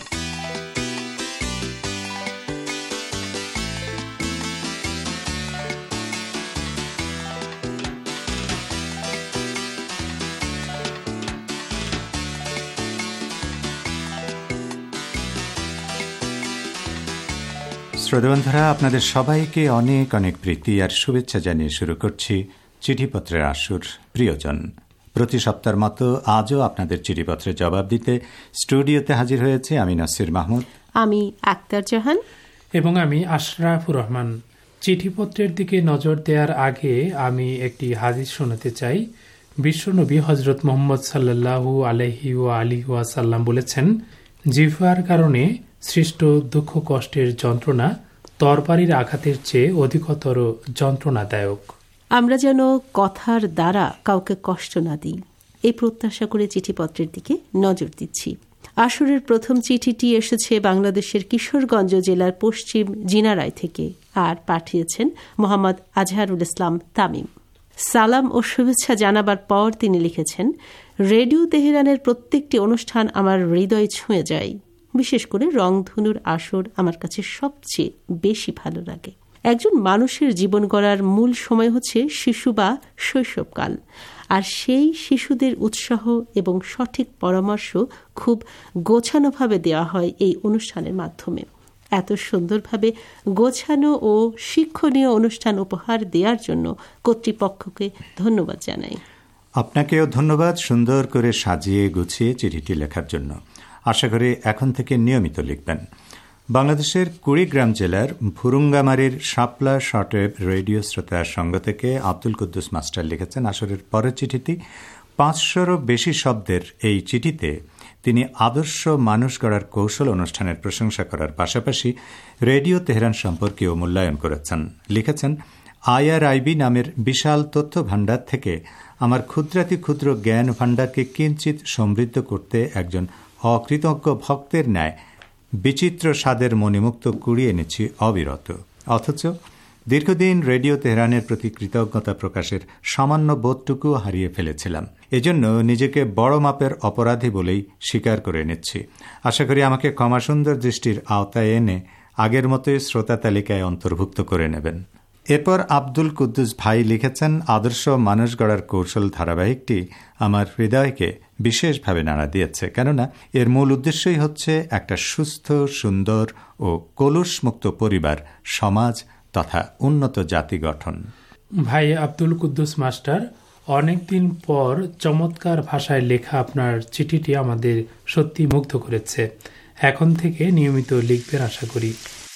শ্রোতাবন্ধুরা, আপনাদের সবাইকে অনেক অনেক প্রীতি আর শুভেচ্ছা জানিয়ে শুরু করছি চিঠিপত্রের আসর প্রিয়জন। প্রতি সপ্তাহের মতো আজও আপনাদের চিঠিপত্রের জবাব দিতে স্টুডিওতে হাজির হয়েছে আমি নাসির মাহমুদ, আমি আক্তার জাহান এবং আমি আশরাফুর রহমান। চিঠিপত্রের দিকে নজর দেওয়ার আগে আমি একটি হাদিস শোনাতে চাই, বিশ্বনবী হজরত মোহাম্মদ সাল্লাল্লাহু আলাইহি ওয়া আলিহি ওয়াসাল্লাম বলেছেন, জিহ্বার কারণে সৃষ্ট দুঃখ কষ্টের যন্ত্রণা তরবারির আঘাতের চেয়ে অধিকতর যন্ত্রণাদায়ক। আমরা যেন কথার দ্বারা কাউকে কষ্ট না দিই, এই প্রত্যাশা করে চিঠিপত্রের দিকে নজর দিচ্ছি। আসরের প্রথম চিঠিটি এসেছে বাংলাদেশের কিশোরগঞ্জ জেলার পশ্চিম জিনারায় থেকে, আর পাঠিয়েছেন মোহাম্মদ আজহারুল ইসলাম তামিম। সালাম ও শুভেচ্ছা জানাবার পর তিনি লিখেছেন, রেডিও তেহরানের প্রত্যেকটি অনুষ্ঠান আমার হৃদয় ছুঁয়ে যায়। বিশেষ করে রংধনুর আসর আমার কাছে সবচেয়ে বেশি ভালো লাগে। একজন মানুষের জীবন গড়ার মূল সময় হচ্ছে শিশু বা শৈশবকাল, আর সেই শিশুদের উৎসাহ এবং সঠিক পরামর্শ খুব গোছানোভাবে দেওয়া হয় এই অনুষ্ঠানের মাধ্যমে। এত সুন্দরভাবে গোছানো ও শিক্ষণীয় অনুষ্ঠান উপহার দেওয়ার জন্য কর্তৃপক্ষকে ধন্যবাদ জানাই। আপনাকেও ধন্যবাদ সুন্দর করে সাজিয়ে গুছিয়ে চিঠিটি লেখার জন্য। আশা করি এখন থেকে নিয়মিত লিখবেন। বাংলাদেশের কুড়িগ্রাম জেলার ভুরুঙ্গামারির শাপলা শর্টওয়েভ রেডিও শ্রোতা সংঘ থেকে আব্দুল কুদ্দুস মাস্টার লিখেছেন আসরের পরের চিঠিটি। পাঁচশোরও বেশি শব্দের এই চিঠিতে তিনি আদর্শ মানুষ গড়ার কৌশল অনুষ্ঠানের প্রশংসা করার পাশাপাশি রেডিও তেহরান সম্পর্কেও মূল্যায়ন করেছেন। লিখেছেন, আইআরআইবি নামের বিশাল তথ্য ভাণ্ডার থেকে আমার ক্ষুদ্রাতি ক্ষুদ্র জ্ঞান ভাণ্ডারকে কিঞ্চিত সমৃদ্ধ করতে একজন অকৃতজ্ঞ ভক্তের ন্যায় বিচিত্র স্বাদের মণিমুক্ত কুড়িয়ে এনেছি অবিরত। অথচ দীর্ঘদিন রেডিও তেহরানের প্রতি কৃতজ্ঞতা প্রকাশের সামান্য বোধটুকু হারিয়ে ফেলেছিলাম। এজন্য নিজেকে বড় মাপের অপরাধী বলেই স্বীকার করে নিচ্ছি। আশা করি আমাকে ক্ষমাসুন্দর দৃষ্টির আওতায় এনে আগের মতোই শ্রোতা তালিকায় অন্তর্ভুক্ত করে নেবেন। এরপর আব্দুল কুদ্দুস ভাই লিখেছেন, আদর্শ মানুষ গড়ার কৌশল ধারাবাহিকটি আমার হৃদয়কে বিশেষভাবে নাড়া দিয়েছে, কেননা এর মূল উদ্দেশ্যই হচ্ছে একটা সুস্থ, সুন্দর ও কলুষমুক্ত পরিবার, সমাজ তথা উন্নত জাতি গঠন। ভাই আব্দুল কুদ্দুস মাস্টার, অনেকদিন পর চমৎকার ভাষায় লেখা আপনার চিঠিটি আমাদের সত্যি মুগ্ধ করেছে। এখন থেকে নিয়মিত লিখবেন আশা করি।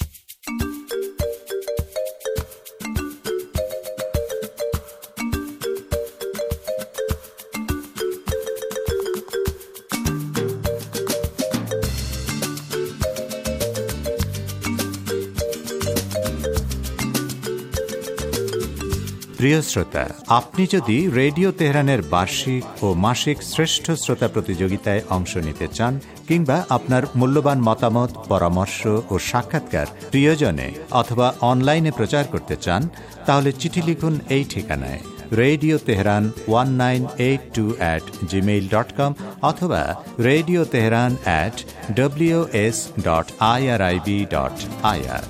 প্রিয় শ্রোতা, আপনি যদি রেডিও তেহরানের বার্ষিক ও মাসিক শ্রেষ্ঠ শ্রোতা প্রতিযোগিতায় অংশ নিতে চান কিংবা আপনার মূল্যবান মতামত, পরামর্শ ও সাক্ষাৎকার প্রিয়জনে অথবা অনলাইনে প্রচার করতে চান, তাহলে চিঠি লিখুন এই ঠিকানায়, radio Tehran one nine eight two at Gmail dot com অথবা radio Tehran at W S dot I R I B dot I R.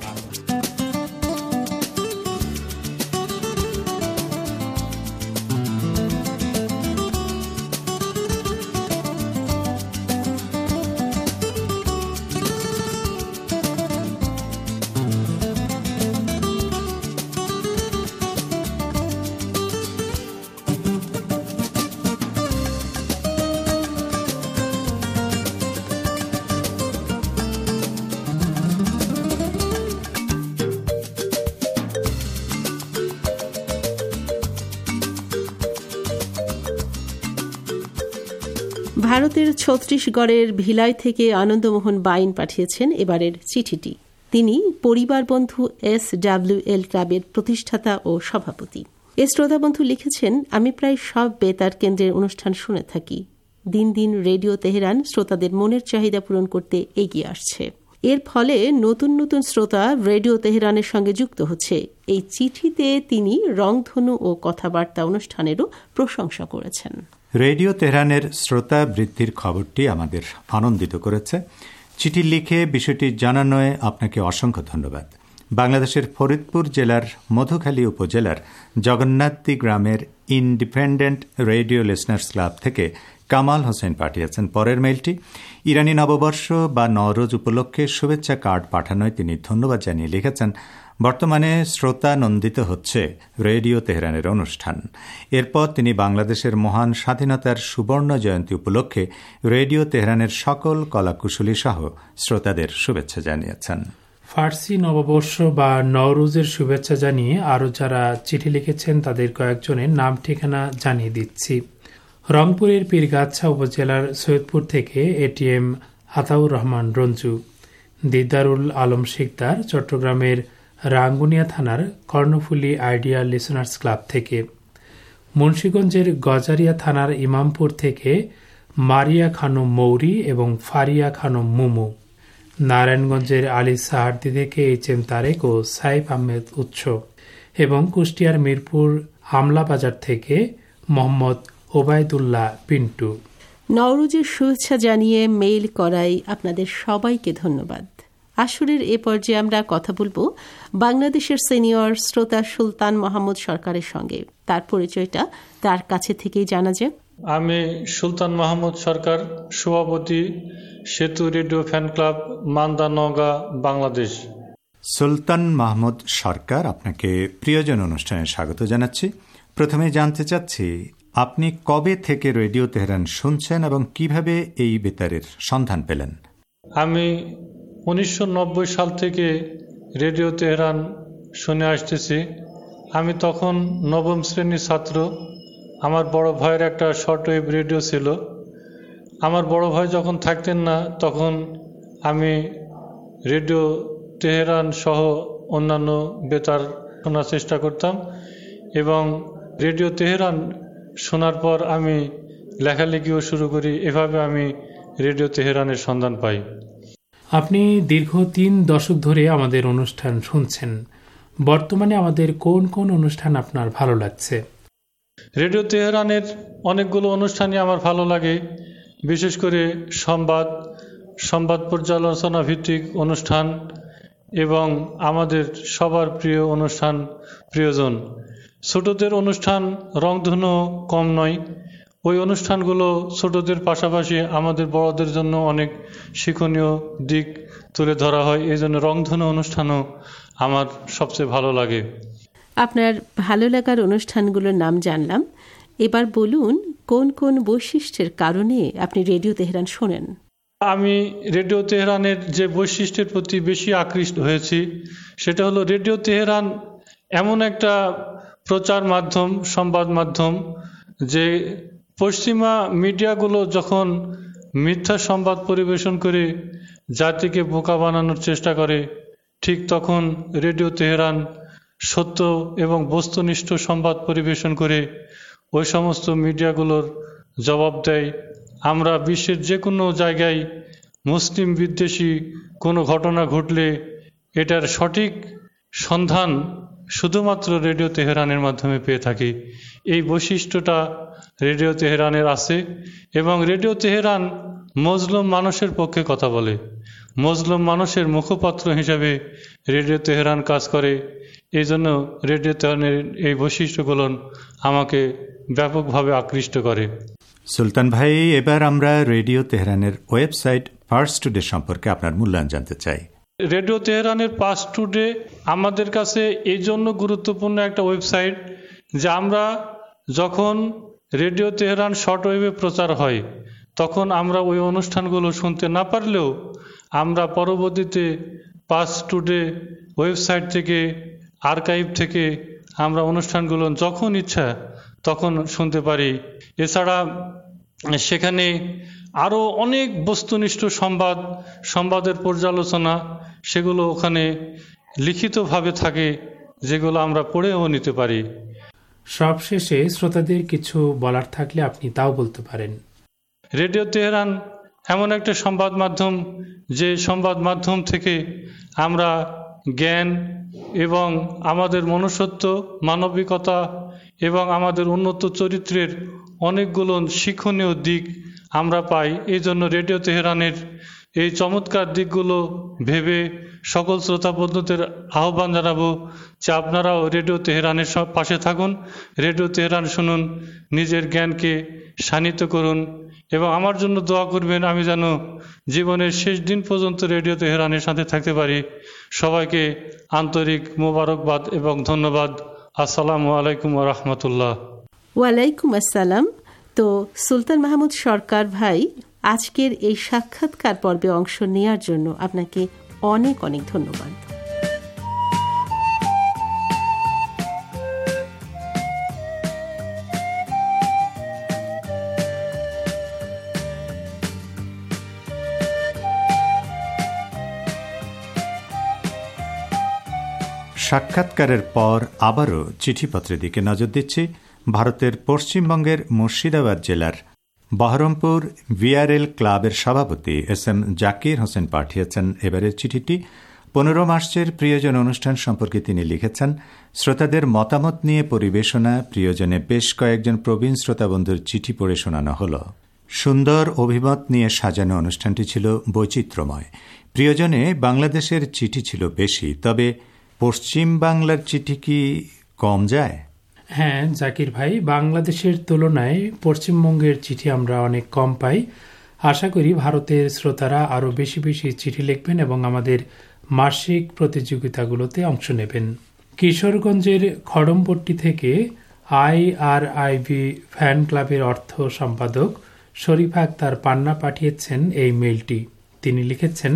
ভারতের ছত্তিশগড়ের ভিলাই থেকে আনন্দমোহন বাইন পাঠিয়েছেন এবারের চিঠিটি। তিনি পরিবার বন্ধু এস ডাব্লিউ এল ক্লাবের প্রতিষ্ঠাতা ও সভাপতি। এ শ্রোতাবন্ধু লিখেছেন, আমি প্রায় সব বেতার কেন্দ্রের অনুষ্ঠান শুনে থাকি। দিন দিন রেডিও তেহরান শ্রোতাদের মনের চাহিদা পূরণ করতে এগিয়ে আসছে। এর ফলে নতুন নতুন শ্রোতা রেডিও তেহরানের সঙ্গে যুক্ত হচ্ছে। এই চিঠিতে তিনি রংধনু ও কথাবার্তা অনুষ্ঠানেরও প্রশংসা করেছেন। রেডিও তেহরানের শ্রোতা বৃদ্ধির খবরটি আমাদের আনন্দিত করেছে। চিঠি লিখে বিষয়টি জানানোয় আপনাকে অসংখ্য ধন্যবাদ। বাংলাদেশের ফরিদপুর জেলার মধুখালী উপজেলার জগন্নাথী গ্রামের ইন্ডিপেন্ডেন্ট রেডিও লিসনার্স ক্লাব থেকে কামাল হোসেন পাঠিয়েছেন পরের মেইলটি। ইরানি নববর্ষ বা নওরোজ উপলক্ষে শুভেচ্ছা কার্ড পাঠানোয় তিনি ধন্যবাদ জানিয়ে লিখেছেন, বর্তমানে শ্রোতা নন্দিত হচ্ছে রেডিও তেহরানের অনুষ্ঠান। এরপর তিনি বাংলাদেশের মহান স্বাধীনতার সুবর্ণ জয়ন্তী উপলক্ষে রেডিও তেহরানের সকল কলাকুশলী সহ শ্রোতাদের শুভেচ্ছা জানিয়েছেন। ফার্সি নববর্ষ বা নওরোজের শুভেচ্ছা জানিয়ে আরও যারা চিঠি লিখেছেন তাদের কয়েকজনের নাম ঠিকানা জানিয়ে দিচ্ছি। রংপুরের পীরগাছা উপজেলার সৈয়দপুর থেকে এটিএম আতাউর রহমান রঞ্জু, দিদারুল আলম শিকদার চট্টগ্রামের রাঙ্গুনিয়া থানার কর্ণফুলী আইডিয়াল লিসনার্স ক্লাব থেকে, মুন্সিগঞ্জের গজারিয়া থানার ইমামপুর থেকে মারিয়া খানম মৌরি এবং ফারিয়া খানম মুমু, নারায়ণগঞ্জের আলী সাহারদি থেকে এইচ এম তারেক ও সাইফ আহমেদ উৎস এবং কুষ্টিয়ার মিরপুর আমলাবাজার থেকে মোহাম্মদ ওবায়দুল্লাহ পিন্টু। নওরোজের শুভেচ্ছা জানিয়ে মেইল করাই আপনাদের সবাইকে ধন্যবাদ। আসরের এ পর্যায়ে আমরা কথা বলবো বাংলাদেশের সিনিয়র শ্রোতা সুলতান মাহমুদ সরকারের সঙ্গে। তার পরিচয়টা তার কাছে থেকেই জানা যাক। আমি সুলতান মাহমুদ সরকার, সভাপতি, Setu radio fan club, Manda, Naogaon, Bangladesh. Sultan Mahmud Sarkar, আপনাকে প্রিয়জন অনুষ্ঠানে স্বাগত জানাচ্ছি। প্রথমে জানতে চাচ্ছি, আপনি কবে থেকে রেডিও তেহরান শুনছেন এবং কিভাবে এই বেতারের সন্ধান পেলেন? আমি উনিশশো নব্বই সাল থেকে রেডিও তেহরান শুনে আসতেছি। আমি তখন নবম শ্রেণীর ছাত্র। আমার বড় ভাইয়ের একটা শর্ট ওয়েভ রেডিও ছিল। আমার বড় ভাই যখন থাকতেন না, তখন আমি রেডিও তেহরান সহ অন্যান্য বেতার শোনার চেষ্টা করতাম এবং রেডিও তেহরান শোনার পর আমি লেখালেখিও শুরু করি। এভাবে আমি রেডিও তেহরানের সন্ধান পাই। আপনি দীর্ঘ তিন দশক ধরে আমাদের অনুষ্ঠান শুনছেন। বর্তমানে আমাদের কোন কোন অনুষ্ঠান আপনার ভালো লাগছে? রেডিও তেহরানের অনেকগুলো অনুষ্ঠানই আমার ভালো লাগে, বিশেষ করে সংবাদ সংবাদ পর্যালোচনা ভিত্তিক অনুষ্ঠান এবং আমাদের সবার প্রিয় অনুষ্ঠান প্রিয়জন। ছোটদের অনুষ্ঠান রংধনু কম নয়। ওই অনুষ্ঠানগুলো ছোটদের পাশাপাশি আমাদের বড়দের জন্য অনেক শিক্ষণীয় দিক তুলে ধরা হয়। এই জন্য রংধনু অনুষ্ঠানও আমার সবচেয়ে ভালো লাগে। আপনার ভালো লাগার অনুষ্ঠানগুলোর নাম জানলাম। এবার বলুন, কোন কোন বৈশিষ্ট্যের কারণে আপনি রেডিও তেহরান শোনেন? আমি রেডিও তেহরানের যে বৈশিষ্ট্যের প্রতি বেশি আকৃষ্ট হয়েছি, সেটা হলো রেডিও তেহরান এমন একটা প্রচার মাধ্যম, সংবাদ মাধ্যম, যে পশ্চিমা মিডিয়াগুলো যখন মিথ্যা সংবাদ পরিবেশন করে জাতিকে বোকা বানানোর চেষ্টা করে, ঠিক তখন রেডিও তেহরান সত্য এবং বস্তুনিষ্ঠ সংবাদ পরিবেশন করে ওই সমস্ত মিডিয়াগুলোর জবাব দেয়। আমরা বিশ্বের যে কোনো জায়গায় মুসলিম বিদ্বেষী কোনো ঘটনা ঘটলে এটার সঠিক সন্ধান শুধুমাত্র রেডিও তেহরানের মাধ্যমে পেয়ে থাকি। এই বৈশিষ্ট্যটা রেডিও তেহরানের আছে এবং রেডিও তেহরান মজলুম মানুষের পক্ষে কথা বলে। মজলুম মানুষের মুখপাত্র হিসেবে রেডিও তেহরান কাজ করে। এই জন্য রেডিও তেহরানের এই বৈশিষ্ট্যগুলো আমাকে ব্যাপকভাবে আকৃষ্ট করে। সুলতান ভাই, এবার আমরা রেডিও তেহরানের ওয়েবসাইট পার্স টুডে সম্পর্কে আপনার মূল্যায়ন জানতে চাই। রেডিও তেহরানের পার্স টুডে আমাদের কাছে এই জন্য গুরুত্বপূর্ণ একটা ওয়েবসাইট যে আমরা যখন রেডিও তেহরান শর্ট ওয়েভে প্রচার হয়, তখন আমরা ওই অনুষ্ঠানগুলো শুনতে না পারলেও আমরা পরবর্তীতে পার্স টুডে ওয়েবসাইট থেকে, আর্কাইভ থেকে আমরা অনুষ্ঠানগুলো যখন ইচ্ছা তখন শুনতে পারি। এছাড়া সেখানে আরও অনেক বস্তুনিষ্ঠ সংবাদ, সংবাদের পর্যালোচনা, সেগুলো ওখানে লিখিতভাবে থাকে, যেগুলো আমরা পড়েও নিতে পারি। সবশেষে শ্রোতাদের কিছু বলার থাকলে আপনি তাও বলতে পারেন। রেডিও তেহরান এমন একটা সংবাদ মাধ্যম, যে সংবাদ মাধ্যম থেকে আমরা জ্ঞান এবং আমাদের মনুষ্যত্ব, মানবিকতা এবং আমাদের উন্নত চরিত্রের অনেকগুলো শিক্ষণীয় দিক আমরা পাই। এই জন্য রেডিও তেহরানের এই চমৎকার দিকগুলো ভেবে সকল শ্রোতা বন্ধুদের আহ্বান জানাবো যে আপনারাও রেডিও তেহরানের পাশে থাকুন, রেডিও তেহরান শুনুন, নিজের জ্ঞানকে শানিত করুন এবং আমার জন্য দোয়া করবেন আমি যেন জীবনের শেষ দিন পর্যন্ত রেডিও তেহরানের সাথে থাকতে পারি। সবাইকে আন্তরিক মোবারকবাদ এবং ধন্যবাদ। আসসালামু আলাইকুম ওয়া রাহমাতুল্লাহ। ওয়ালাইকুম আসসালাম। তো সুলতান মাহমুদ সরকার ভাই, আজকের এই সাক্ষাৎকার পর্বে অংশ নেওয়ার জন্য আপনাকে অনেক অনেক ধন্যবাদ। সাক্ষাৎকারের পর আবারও চিঠিপত্রের দিকে নজর দিচ্ছি। ভারতের পশ্চিমবঙ্গের মুর্শিদাবাদ জেলার বহরমপুর ভিআরএল ক্লাবের সভাপতি এস এম জাকির হোসেন পাঠিয়েছেন এবারের চিঠিটি। পনেরো মার্চের প্রিয়জন অনুষ্ঠান সম্পর্কে তিনি লিখেছেন, শ্রোতাদের মতামত নিয়ে পরিবেশনা প্রিয়জনে বেশ কয়েকজন প্রবীণ শ্রোতাবন্ধুর চিঠি পড়ে শোনানো হল। সুন্দর অভিমত নিয়ে সাজানো অনুষ্ঠানটি ছিল বৈচিত্র্যময়। প্রিয়জনে বাংলাদেশের চিঠি ছিল বেশি, তবে পশ্চিম বাংলার চিঠি কি কম যায়? হ্যাঁ জাকির ভাই, বাংলাদেশের তুলনায় পশ্চিমবঙ্গের চিঠি আমরা অনেক কম পাই। আশা করি ভারতের শ্রোতারা আরও বেশি বেশি চিঠি লিখবেন এবং আমাদের মাসিক প্রতিযোগিতাগুলোতে অংশ নেবেন। কিশোরগঞ্জের খড়মপট্টি থেকে I R I B fan ক্লাবের অর্থ সম্পাদক শরীফা আক্তার পান্না পাঠিয়েছেন এই মেইলটি। তিনি লিখেছেন,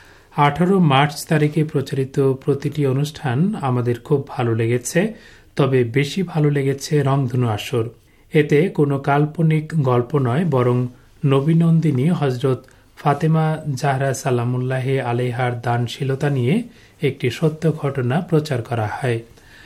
আঠারো মার্চ তারিখে প্রচারিত প্রতিটি অনুষ্ঠান আমাদের খুব ভালো লেগেছে, তবে বেশি ভালো লেগেছে রংধনু আসর। এতে কোনো কাল্পনিক গল্প নয়, বরং নবীনন্দিনী হজরত ফাতেমা জাহরা সালামুল্লাহ আলাইহার দানশীলতা নিয়ে একটি সত্য ঘটনা প্রচার করা হয়।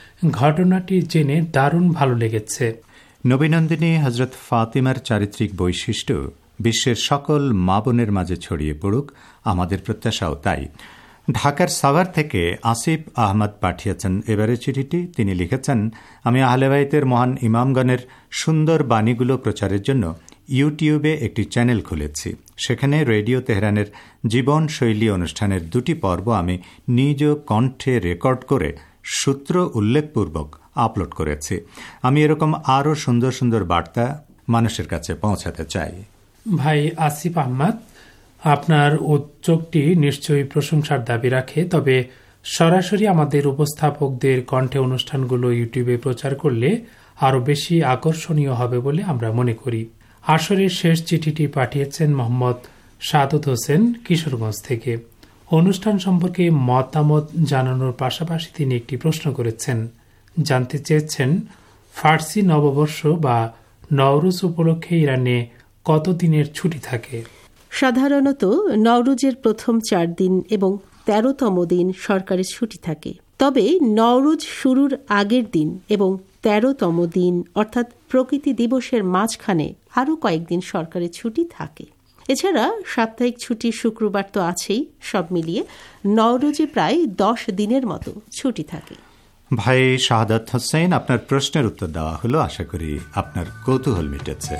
ঘটনাটি জেনে দারুণ ভালো লেগেছে। নবীনন্দিনী হজরত ফাতিমার চারিত্রিক বৈশিষ্ট্য বিশ্বের সকল মা বোনের মাঝে ছড়িয়ে পড়ুক, আমাদের প্রত্যাশাও তাই। ঢাকার সাভার থেকে আসিফ আহমদ পাঠিয়েছেন এবারে চিঠিটি। তিনি লিখেছেন, আমি আহলেবাইতের মহান ইমামগণের সুন্দর বাণীগুলো প্রচারের জন্য ইউটিউবে একটি চ্যানেল খুলেছি। সেখানে রেডিও তেহরানের জীবনশৈলী অনুষ্ঠানের দুটি পর্ব আমি নিজ কণ্ঠে রেকর্ড করে সূত্র উল্লেখপূর্বক আপলোড করেছি। আমি এরকম আরও সুন্দর সুন্দর বার্তা মানুষের কাছে পৌঁছাতে চাই। ভাই আসিফ আহমদ, আপনার উদ্যোগটি নিশ্চয়ই প্রশংসার দাবি রাখে, তবে সরাসরি আমাদের উপস্থাপকদের কণ্ঠে অনুষ্ঠানগুলো ইউটিউবে প্রচার করলে আরও বেশি আকর্ষণীয় হবে বলে আমরা মনে করি। আসরের শেষ চিঠিটি পাঠিয়েছেন মোহাম্মদ সাদত হোসেন কিশোরগঞ্জ থেকে। অনুষ্ঠান সম্পর্কে মতামত জানানোর পাশাপাশি তিনি একটি প্রশ্ন করেছেন। জানতে চেয়েছেন, ফার্সি নববর্ষ বা নওরুজ উপলক্ষে ইরানে কত দিনের ছুটি থাকে? সাধারণত নওরুজের প্রথম চার দিন এবং তেরোতম দিন সরকারি ছুটি থাকে। তবে নওরুজ শুরুর আগের দিন এবং তেরোতম দিন অর্থাৎ প্রকৃতি দিবসের মাঝখানে আরও কয়েকদিন সরকারি ছুটি থাকে। এছাড়া সাপ্তাহিক ছুটি শুক্রবার তো আছেই। সব মিলিয়ে নওরোজে প্রায় দশ দিনের মতো ছুটি থাকে। ভাই শাহাদাত হোসেন, আপনার প্রশ্নের উত্তর দেওয়া হলো। আশা করি আপনার কৌতূহল মিটেছে।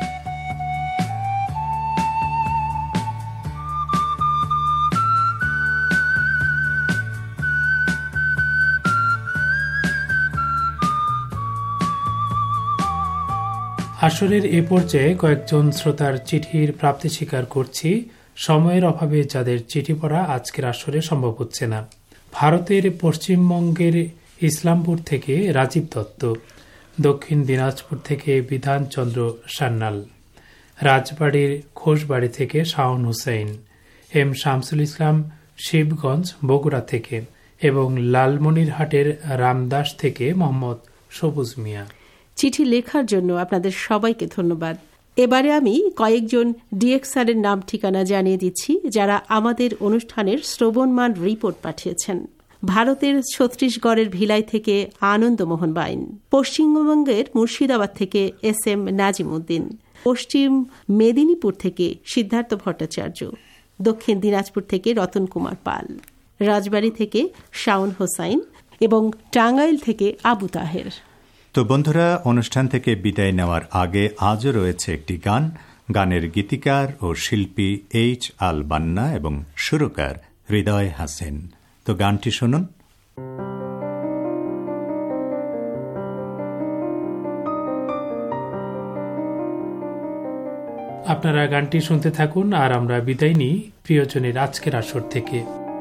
আসরের এ পর্যায়ে কয়েকজন শ্রোতার চিঠির প্রাপ্তি স্বীকার করছি। সময়ের অভাবে যাদের চিঠি পড়া আজকের আসরে সম্ভব হচ্ছে না। ভারতের পশ্চিমবঙ্গের ইসলামপুর থেকে রাজীব দত্ত, দক্ষিণ দিনাজপুর থেকে বিধানচন্দ্র সান্যাল, রাজবাড়ির খোসবাড়ি থেকে শাওন হুসাইন, এম শামসুল ইসলাম শিবগঞ্জ বগুড়া থেকে এবং লালমনিরহাটের রামদাস থেকে মোহাম্মদ সবুজ মিয়া। চিঠি লেখার জন্য আপনাদের সবাইকে ধন্যবাদ। এবারে আমি কয়েকজন ডিএক্সআরের নাম ঠিকানা জানিয়ে দিচ্ছি যারা আমাদের অনুষ্ঠানের শ্রবণমান রিপোর্ট পাঠিয়েছেন। ভারতের ছত্তিশগড়ের ভিলাই থেকে আনন্দমোহন বাইন, পশ্চিমবঙ্গের মুর্শিদাবাদ থেকে এস এম নাজিম উদ্দিন, পশ্চিম মেদিনীপুর থেকে সিদ্ধার্থ ভট্টাচার্য, দক্ষিণ দিনাজপুর থেকে রতন কুমার পাল, রাজবাড়ী থেকে শাওন হোসাইন এবং টাঙ্গাইল থেকে আবু তাহের। তো বন্ধুরা, অনুষ্ঠান থেকে বিদায় নেওয়ার আগে আজও রয়েছে একটি গান। গানের গীতিকার ও শিল্পী এইচ আল বান্না এবং সুরকার হৃদয় হাসেন। তো গানটি শুনুন। আপনারা গানটি শুনতে থাকুন আর আমরা বিদায় নিই প্রিয়জনের আজকের আসর থেকে।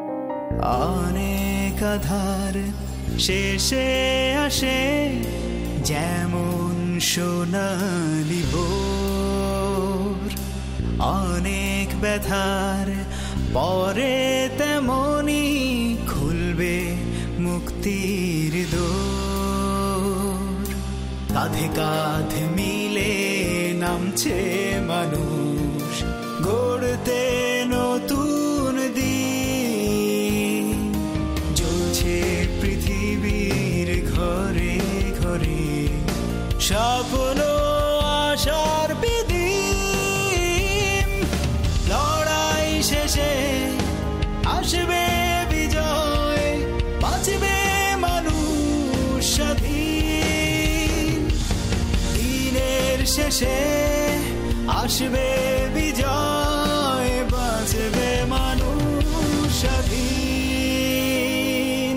অনেক আধার শেষে আসে যেমন সোনালি ভোর, অনেক ব্যথার পরে তেমনি খুলবে মুক্তির দোর। কাঁধে কাঁধ মিলে নামছে মানুষ গড়তে নতুন দিন, জ্বলছে পৃথিবী আসবে বিজয়, বাঁচবে মানুষ স্বাধীন। দিনের শেষে আসবে বিজয়, বাঁচবে মানুষ স্বাধীন।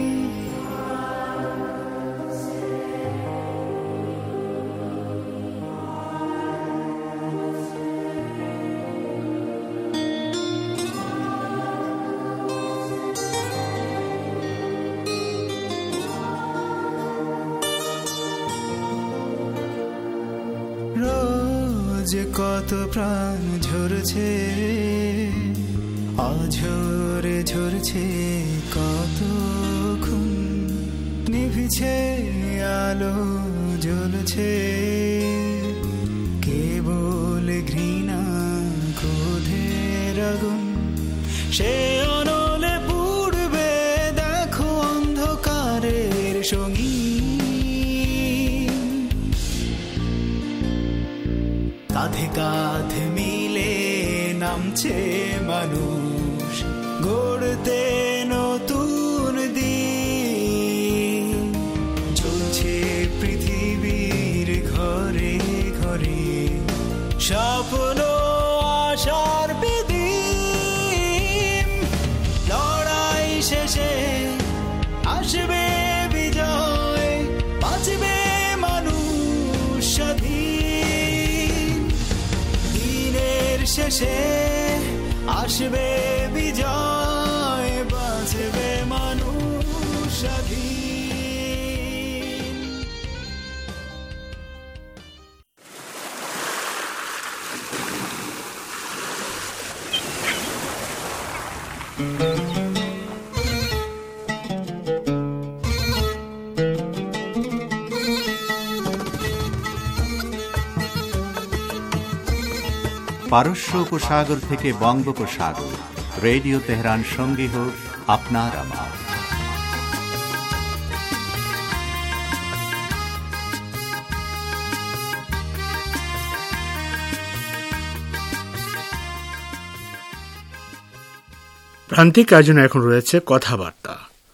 রোজ কত প্রাণ ঝরছে, অঝরে ঝরছে কত খুন, নিভিছে আলো জ্বলছে কেবল ঘৃণা ক্রোধের আগুন। সে অনলে পুড়বে দেখো অন্ধকারের সঙ্গী। কাঁধে কাঁধ মিলে নামছে মানুষ, গড়তে নতুন দিন। চলছে পৃথিবীর ঘরে ঘরে স্বপ্ন আশার বিদিন। লড়াই শেষে আসবে বিজয়, বাঁচবে মানুষ স্বাধীন। দিনের শেষে আসবে বিজয়, বাঁচবে মানুষ স্বাধীন। পারস্য উপসাগর থেকে বঙ্গোপসাগর, রেডিও তেহরান সঙ্গী হোক আপনার আমার। প্রান্তিক আয়োজনে এখন রয়েছে কথাবার্তা।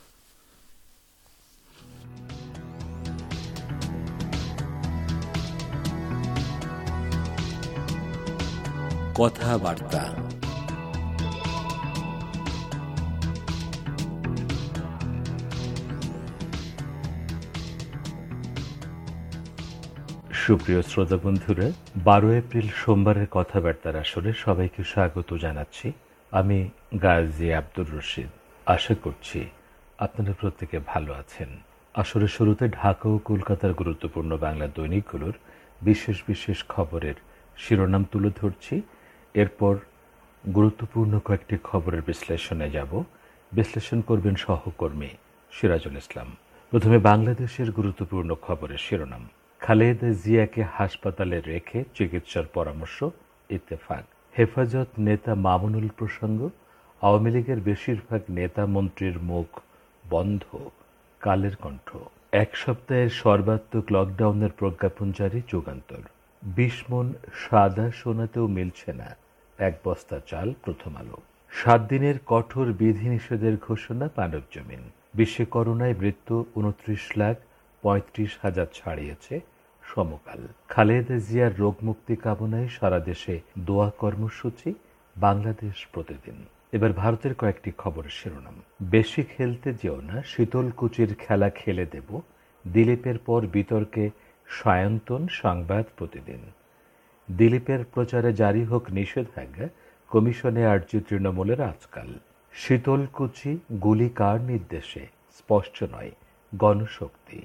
কথাবার্তা সুপ্রিয় শ্রোতা বন্ধুরা, বারো এপ্রিল সোমবারের কথাবার্তার আসরে সবাইকে স্বাগত জানাচ্ছি। আমি গাজী আব্দুর রশিদ। আশা করছি আপনারা প্রত্যেকে ভালো আছেন। আসরের শুরুতে ঢাকা ও কলকাতার গুরুত্বপূর্ণ বাংলা দৈনিকগুলোর বিশেষ বিশেষ খবরের শিরোনাম তুলে ধরছি। এরপর গুরুত্বপূর্ণ কয়েকটি খবরের বিশ্লেষণে যাব। বিশ্লেষণ করবেন সহকর্মী সিরাজুল ইসলাম। প্রথমে বাংলাদেশের গুরুত্বপূর্ণ খবরের শিরোনাম। খালেদা জিয়াকে হাসপাতালে রেখে চিকিৎসার পরামর্শ, ইত্তেফাক। হেফাজত নেতা মামুনুল প্রসঙ্গ, আওয়ামী লীগের বেশিরভাগ নেতা মন্ত্রীর মুখ বন্ধ, কালের কণ্ঠ। এক সপ্তাহের সর্বাত্মক লকডাউনের প্রজ্ঞাপন জারি, যুগান্তর। বিশ মণ সাদা সোনাতেও মিলছে না এক বস্তা চাল, প্রথম আলো। সাত দিনের কঠোর বিধিনিষেধের ঘোষণা, মানব জমিন। বিশ্বে করোনায় মৃত্যু উনত্রিশ লাখ পঁয়ত্রিশ হাজার ছাড়িয়েছে সমকাল। খালেদা জিয়ার রোগমুক্তি কামনায় সারা দেশে দোয়া কর্মসূচি, বাংলাদেশ প্রতিদিন। এবার ভারতের কয়েকটি খবরের শিরোনাম। বেশি খেলতে যেও না, শীতলকুচির খেলা খেলে দেব, দিলীপের পর বিতর্কে সায়ন্তন, সংবাদ প্রতিদিন। দিলীপের প্রচারে জারি হোক নিষেধাজ্ঞা, কমিশনে আর্জি তৃণমূলের আজকাল। শীতলকুচি গুলি কার নির্দেশে স্পষ্ট নয়, গণশক্তি।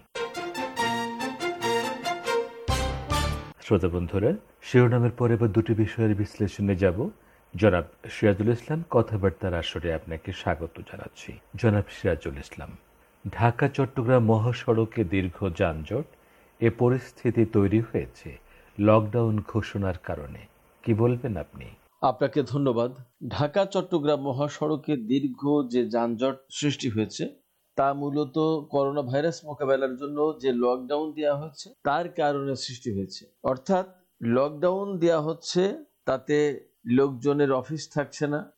শ্রোতা বন্ধুরা, শিরোনামের পরে এবার দুটি বিষয়ের বিশ্লেষণে যাব। জনাব সিরাজুল ইসলাম কথাবার্তার আসরে আপনাকে স্বাগত জানাচ্ছি। জনাব সিরাজুল ইসলাম, ঢাকা চট্টগ্রাম মহাসড়কে দীর্ঘ যানজট, এ পরিস্থিতি তৈরি হয়েছে লকডাউন ঘোষণার কারণে, কি বলবেন আপনি? আপনাকে ধন্যবাদ। ঢাকা চট্টগ্রাম মহাসড়কে দীর্ঘ যে যানজট সৃষ্টি হয়েছে তা মূলত করোনা ভাইরাস মোকাবেলার জন্য যে লকডাউন দেওয়া হচ্ছে তার কারণে সৃষ্টি হয়েছে। অর্থাৎ লকডাউন দেওয়া হচ্ছে, তাতে লোকজনের অফিস থাকছে না,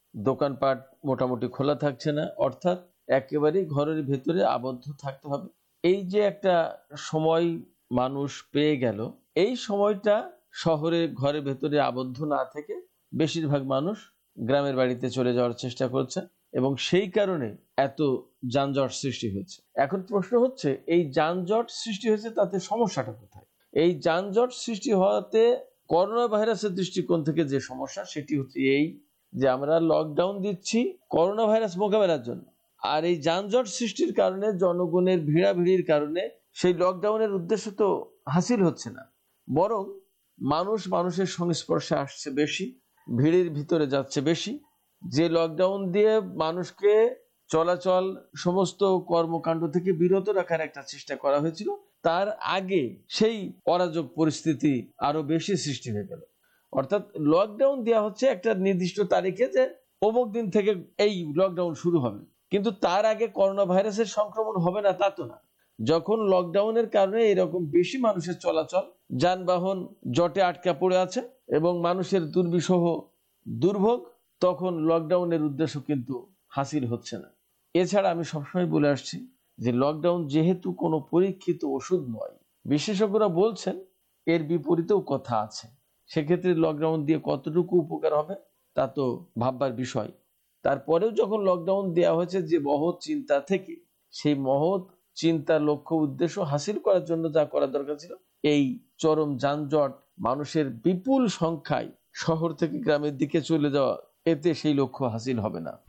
দোকানপাট মোটামুটি খোলা থাকছে না, অর্থাৎ একেবারেই ঘরের ভেতরে আবদ্ধ থাকতে হবে। এই যে একটা সময় মানুষ পেয়ে গেল, এই সময়টা শহরে ঘরের ভেতরে আবদ্ধ না থেকে বেশিরভাগ মানুষ গ্রামের বাড়িতে চলে যাওয়ার চেষ্টা করছে এবং সেই কারণে এত যানজট সৃষ্টি হয়েছে। এখন প্রশ্ন হচ্ছে, এই যানজট সৃষ্টি হয়েছে তাতে সমস্যাটা কোথায়? এই যানজট সৃষ্টি হওয়াতে করোনা ভাইরাসের দৃষ্টিকোণ থেকে যে সমস্যা, সেটি হচ্ছে এই যে আমরা লকডাউন দিচ্ছি করোনা ভাইরাস মোকাবেলার জন্য, আর এই যানজট সৃষ্টির কারণে জনগণের ভিড়াভিড়ির কারণে সেই লকডাউনের উদ্দেশ্য তো হাসিল হচ্ছে না, বরং মানুষ মানুষের সংস্পর্শে আসছে বেশি, ভিড়ের ভিতরে যাচ্ছে বেশি। যে লকডাউন দিয়ে মানুষকে চলাচল সমস্ত কর্মকাণ্ড থেকে বিরত রাখার একটা চেষ্টা করা হয়েছিল, তার আগে সেই অরাজক পরিস্থিতি আরো বেশি সৃষ্টি হয়ে গেল। অর্থাৎ লকডাউন দেওয়া হচ্ছে একটা নির্দিষ্ট তারিখে যে অমুক দিন থেকে এই লকডাউন শুরু হবে, কিন্তু তার আগে করোনা ভাইরাসের সংক্রমণ হবে না তা তো না। যখন লকডাউনের কারণে এরকম বেশি মানুষের চলাচল, যানবাহন জটে আটকা পড়ে আছে এবং মানুষের দুর্বিষহ দুর্ভোগ, তখন লকডাউনের উদ্দেশ্য কিন্তু হাসিল হচ্ছে না। এছাড়া আমি সবসময় বলে আসছি যে লকডাউন যেহেতু কোনো পরীক্ষিত ওষুধ নয়, বিশেষজ্ঞরা বলছেন এর বিপরীতেও কথা আছে। সেক্ষেত্রে লকডাউন দিয়ে কতটুকু উপকার হবে তা তো ভাববার বিষয়। তারপরেও যখন লকডাউন দেওয়া হয়েছে যে মহৎ চিন্তা থেকে, সেই মহৎ চিন্তার লক্ষ্য উদ্দেশ্য হাসিল করার জন্য যা করা দরকার ছিল, এই চরম যানজট, মানুষের বিপুল সংখ্যায় শহর থেকে গ্রামের দিকে চলে যাওয়া, এতে সেই লক্ষ্য হাসিল হবে না।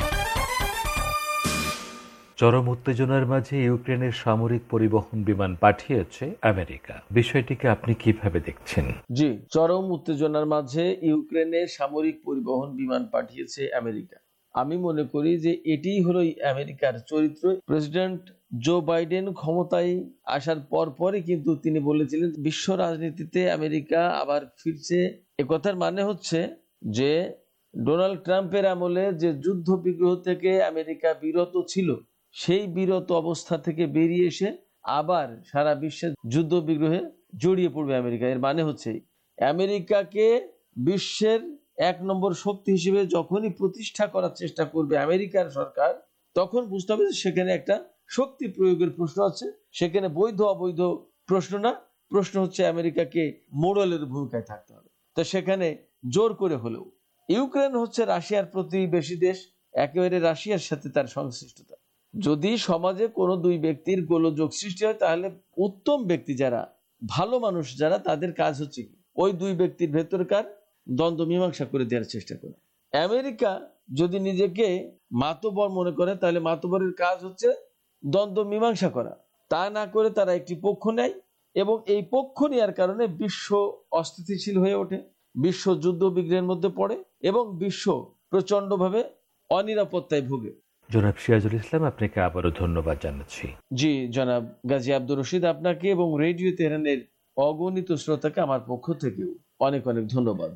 চরম উত্তেজনার মাঝে ইউক্রেনের সামরিক পরিবহন বিমান পাঠিয়েছে আমেরিকা, বিষয়টিকে আপনি কিভাবে দেখছেন? জি, চরম উত্তেজনার মাঝে ইউক্রেনের সামরিক পরিবহন বিমান পাঠিয়েছে আমেরিকা। আমি মনে করি যে এটিই হলো আমেরিকার চরিত্র। প্রেসিডেন্ট জো বাইডেন ক্ষমতায় আসার পর পরই কিন্তু তিনি বলেছিলেন বিশ্ব রাজনীতিতে আমেরিকা আবার ফিরছে। একথার মানে হচ্ছে যে ডোনাল্ড ট্রাম্পের আমলে যে যুদ্ধ বিগ্রহ থেকে আমেরিকা বিরত ছিল, সেই বিরত অবস্থা থেকে বেরিয়ে এসে আবার সারা বিশ্বের যুদ্ধ বিগ্রহে জড়িয়ে পড়বে আমেরিকা। এর মানে হচ্ছে আমেরিকাকে বিশ্বের এক নম্বর শক্তি হিসেবে যখনই প্রতিষ্ঠা করার চেষ্টা করবে আমেরিকার সরকার, তখন বুঝতে হবে যে সেখানে একটা শক্তি প্রয়োগের প্রশ্ন আছে। সেখানে বৈধ অবৈধ প্রশ্ন না, প্রশ্ন হচ্ছে আমেরিকাকে মোড়লের ভূমিকায় থাকতে হবে। তো সেখানে জোর করে হলেও, ইউক্রেন হচ্ছে রাশিয়ার প্রতিবেশী দেশ, একেবারে রাশিয়ার সাথে তার সংশ্লিষ্টতা। যদি সমাজে কোনো দুই ব্যক্তির গোলযোগ সৃষ্টি হয়, তাহলে উত্তম ব্যক্তি যারা, ভালো মানুষ যারা, তাদের কাজ হচ্ছে কি ওই দুই ব্যক্তির ভেতরকার দ্বন্দ্ব মীমাংসা করে দেওয়ার চেষ্টা করে। আমেরিকা যদি নিজেকে মাতবর মনে করে, তাহলে মাতবরের কাজ হচ্ছে দ্বন্দ্ব মীমাংসা করা। তা না করে তারা একটি পক্ষ নেয় এবং এই পক্ষ নেওয়ার কারণে বিশ্ব অস্থিতিশীল হয়ে ওঠে, বিশ্ব যুদ্ধ বিগ্রহের মধ্যে পড়ে এবং বিশ্ব প্রচন্ডভাবে অনিরাপত্তায় ভোগে। জনাব সিরাজুল ইসলাম, আপনাকে আবারও ধন্যবাদ জানাচ্ছি। জি জনাব গাজী আব্দুর রশিদ, আপনাকে এবং রেডিও তেহরানের অগণিত শ্রোতাকে আমার পক্ষ থেকেও অনেক অনেক ধন্যবাদ।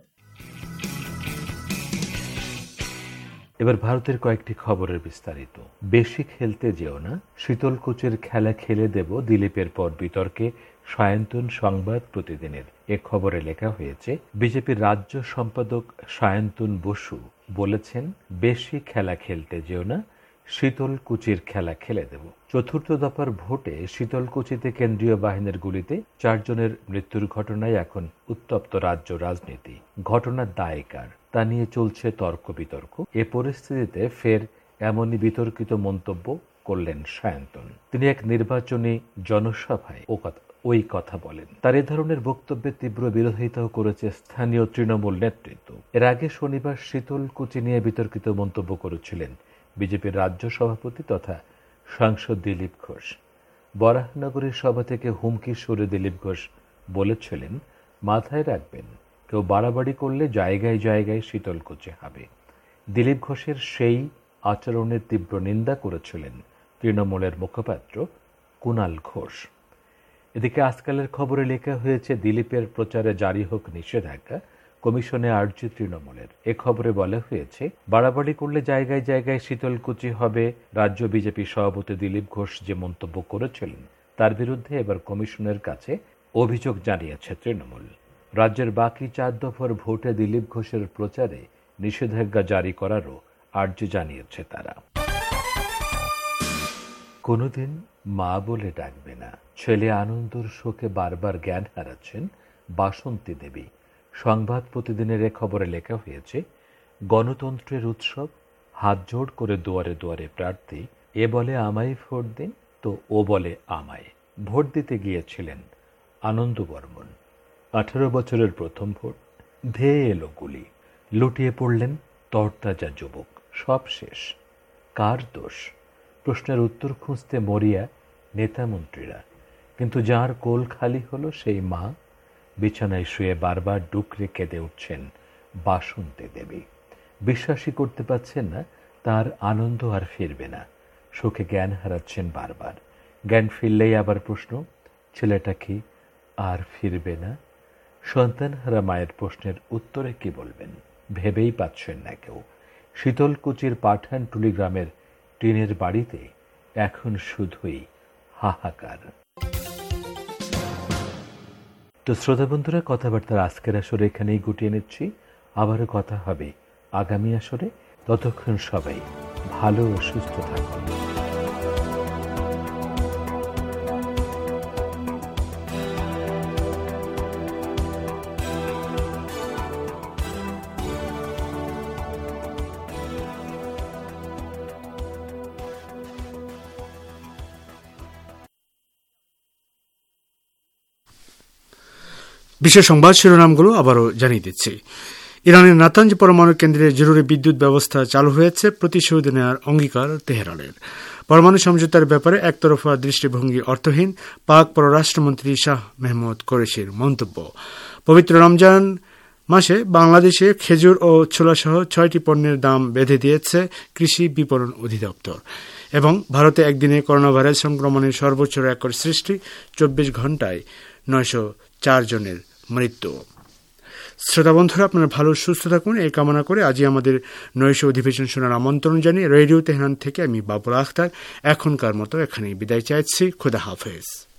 এবার ভারতের কয়েকটি খবরের বিস্তারিত। বেশি খেলতে যেও না, শীতলকুচের খেলা খেলে দেব, দিলীপের পর বিতর্কে সায়ন্তন সংবাদ প্রতিদিনের। এ খবরে লেখা হয়েছে, বিজেপির রাজ্য সম্পাদক সায়ন্তন বসু বলেছেন, বেশি খেলা খেলতে যেও না, শীতলকুচির খেলা খেলে দেব। চতুর্থ দফার ভোটে শীতলকুচিতে কেন্দ্রীয় বাহিনীর গুলিতে চারজনের মৃত্যুর ঘটনায় এখন উত্তপ্ত রাজ্য রাজনীতি। ঘটনার দায় কার তা নিয়ে চলছে তর্ক বিতর্ক। এ পরিস্থিতিতে ফের এমনই বিতর্কিত মন্তব্য করলেন সায়ন্তন। তিনি এক নির্বাচনী জনসভায় ও কথা ওই কথা বলেন। তার এ ধরনের বক্তব্যের তীব্র বিরোধিতাও করেছে স্থানীয় তৃণমূল নেতৃত্ব। এর আগে শনিবার শীতলকুচি নিয়ে বিতর্কিত মন্তব্য করেছিলেন বিজেপির রাজ্য সভাপতি তথা সাংসদ দিলীপ ঘোষ। বরাহনগরের সভা থেকে হুমকি সুরে দিলীপ ঘোষ বলেছিলেন, মাথায় রাখবেন, কেউ বাড়াবাড়ি করলে জায়গায় জায়গায় শীতলকুচি হবে। দিলীপ ঘোষের সেই আচরণের তীব্র নিন্দা করেছিলেন তৃণমূলের মুখপাত্র কুণাল ঘোষ। এদিকে আজকালের খবরে লেখা হয়েছে, দিলীপের প্রচারে জারি হোক নিষেধাজ্ঞা, কমিশনে আর্জি তৃণমূলের। এ খবরে বলা হয়েছে, বাড়াবাড়ি করলে জায়গায় জায়গায় শীতলকুচি হবে। রাজ্য বিজেপি সভাপতি দিলীপ ঘোষ যে মন্তব্য করেছিলেন, তার বিরুদ্ধে এবার কমিশনের কাছে অভিযোগ জানিয়েছে তৃণমূল। রাজ্যের বাকি চার দফার ভোটে দিলীপ ঘোষের প্রচারে নিষেধাজ্ঞা জারি করারও আর্জি জানিয়েছে তারা। কোনোদিন মা বলে ডাকবে না, ছেলে আনন্দর শোকে বারবার জ্ঞান হারাচ্ছেন বাসন্তী দেবী। সংবাদ প্রতিদিনের এ খবরে লেখা হয়েছে, গণতন্ত্রের উৎসব, হাত জোড় করে দুয়ারে দুয়ারে প্রার্থী, এ বলে আমায় ভোট দিন, তো ও বলে আমায়। ভোট দিতে গিয়েছিলেন আনন্দ বর্মন। আঠারো বছরের প্রথম ভোট, ধেয়ে এলো গুলি, লুটিয়ে পড়লেন তরতাজা যুবক, সব শেষ। কার দোষ? প্রশ্নের উত্তর খুঁজতে মরিয়া নেতা মন্ত্রীরা, কিন্তু যার কোল খালি হলো সেই মা বিছানায় শুয়ে বারবার ডুকরে কেঁদে উঠছেন বাসন্তী দেবী। বিশ্বাসই করতে পারছেন না তার আনন্দ আর ফিরবে না। শোকে জ্ঞান হারাচ্ছেন বারবার। জ্ঞান ফিরলেই আবার প্রশ্ন, ছেলেটা কি আর ফিরবে না? সন্তানহারা মায়ের প্রশ্নের উত্তরে কি বলবেন ভেবেই পাচ্ছেন না কেউ। শীতলকুচির পাঠানটুলি গ্রামের টিনের বাড়িতে এখন শুধুই হাহাকার। তো শ্রোতা বন্ধুরা, কথাবার্তার আজকের আসরে এখানেই গুটিয়ে নিচ্ছি। আবারও কথা হবে আগামী আসরে। ততক্ষণ সবাই ভালো ও সুস্থ থাকুন। বিশেষ সংবাদ শিরোনামগুলো আবারও জানিয়ে দিচ্ছি। ইরানের নাতাঞ্জ পরমাণু কেন্দ্রে জরুরি বিদ্যুৎ ব্যবস্থা চালু হয়েছে, প্রতিশোধ নেওয়ার অঙ্গীকার তেহরানের। পরমাণু সমঝোতার ব্যাপারে একতরফা দৃষ্টিভঙ্গি অর্থহীন, পাক পররাষ্ট্রমন্ত্রী শাহ মেহমুদ কোরেশির মন্তব্য। পবিত্র রমজান মাসে বাংলাদেশে খেজুর ও ছোলাসহ ছয়টি পণ্যের দাম বেঁধে দিয়েছে কৃষি বিপণন অধিদপ্তর। এবং ভারতে একদিনে করোনা ভাইরাস সংক্রমণের সর্বোচ্চ রেকর্ড সৃষ্টি, চব্বিশ ঘণ্টায় নয়শো চার জনের মৃত্যু। শ্রোতা বন্ধুরা, আপনারা ভালো সুস্থ থাকুন এই কামনা করে আজই আমাদের নৈশ অধিবেশন শোনার আমন্ত্রণ জানিয়ে রেডিও তেহরান থেকে আমি বাবুল আখতার এখনকার মতো এখানেই বিদায় চাইছি। খোদা হাফেজ।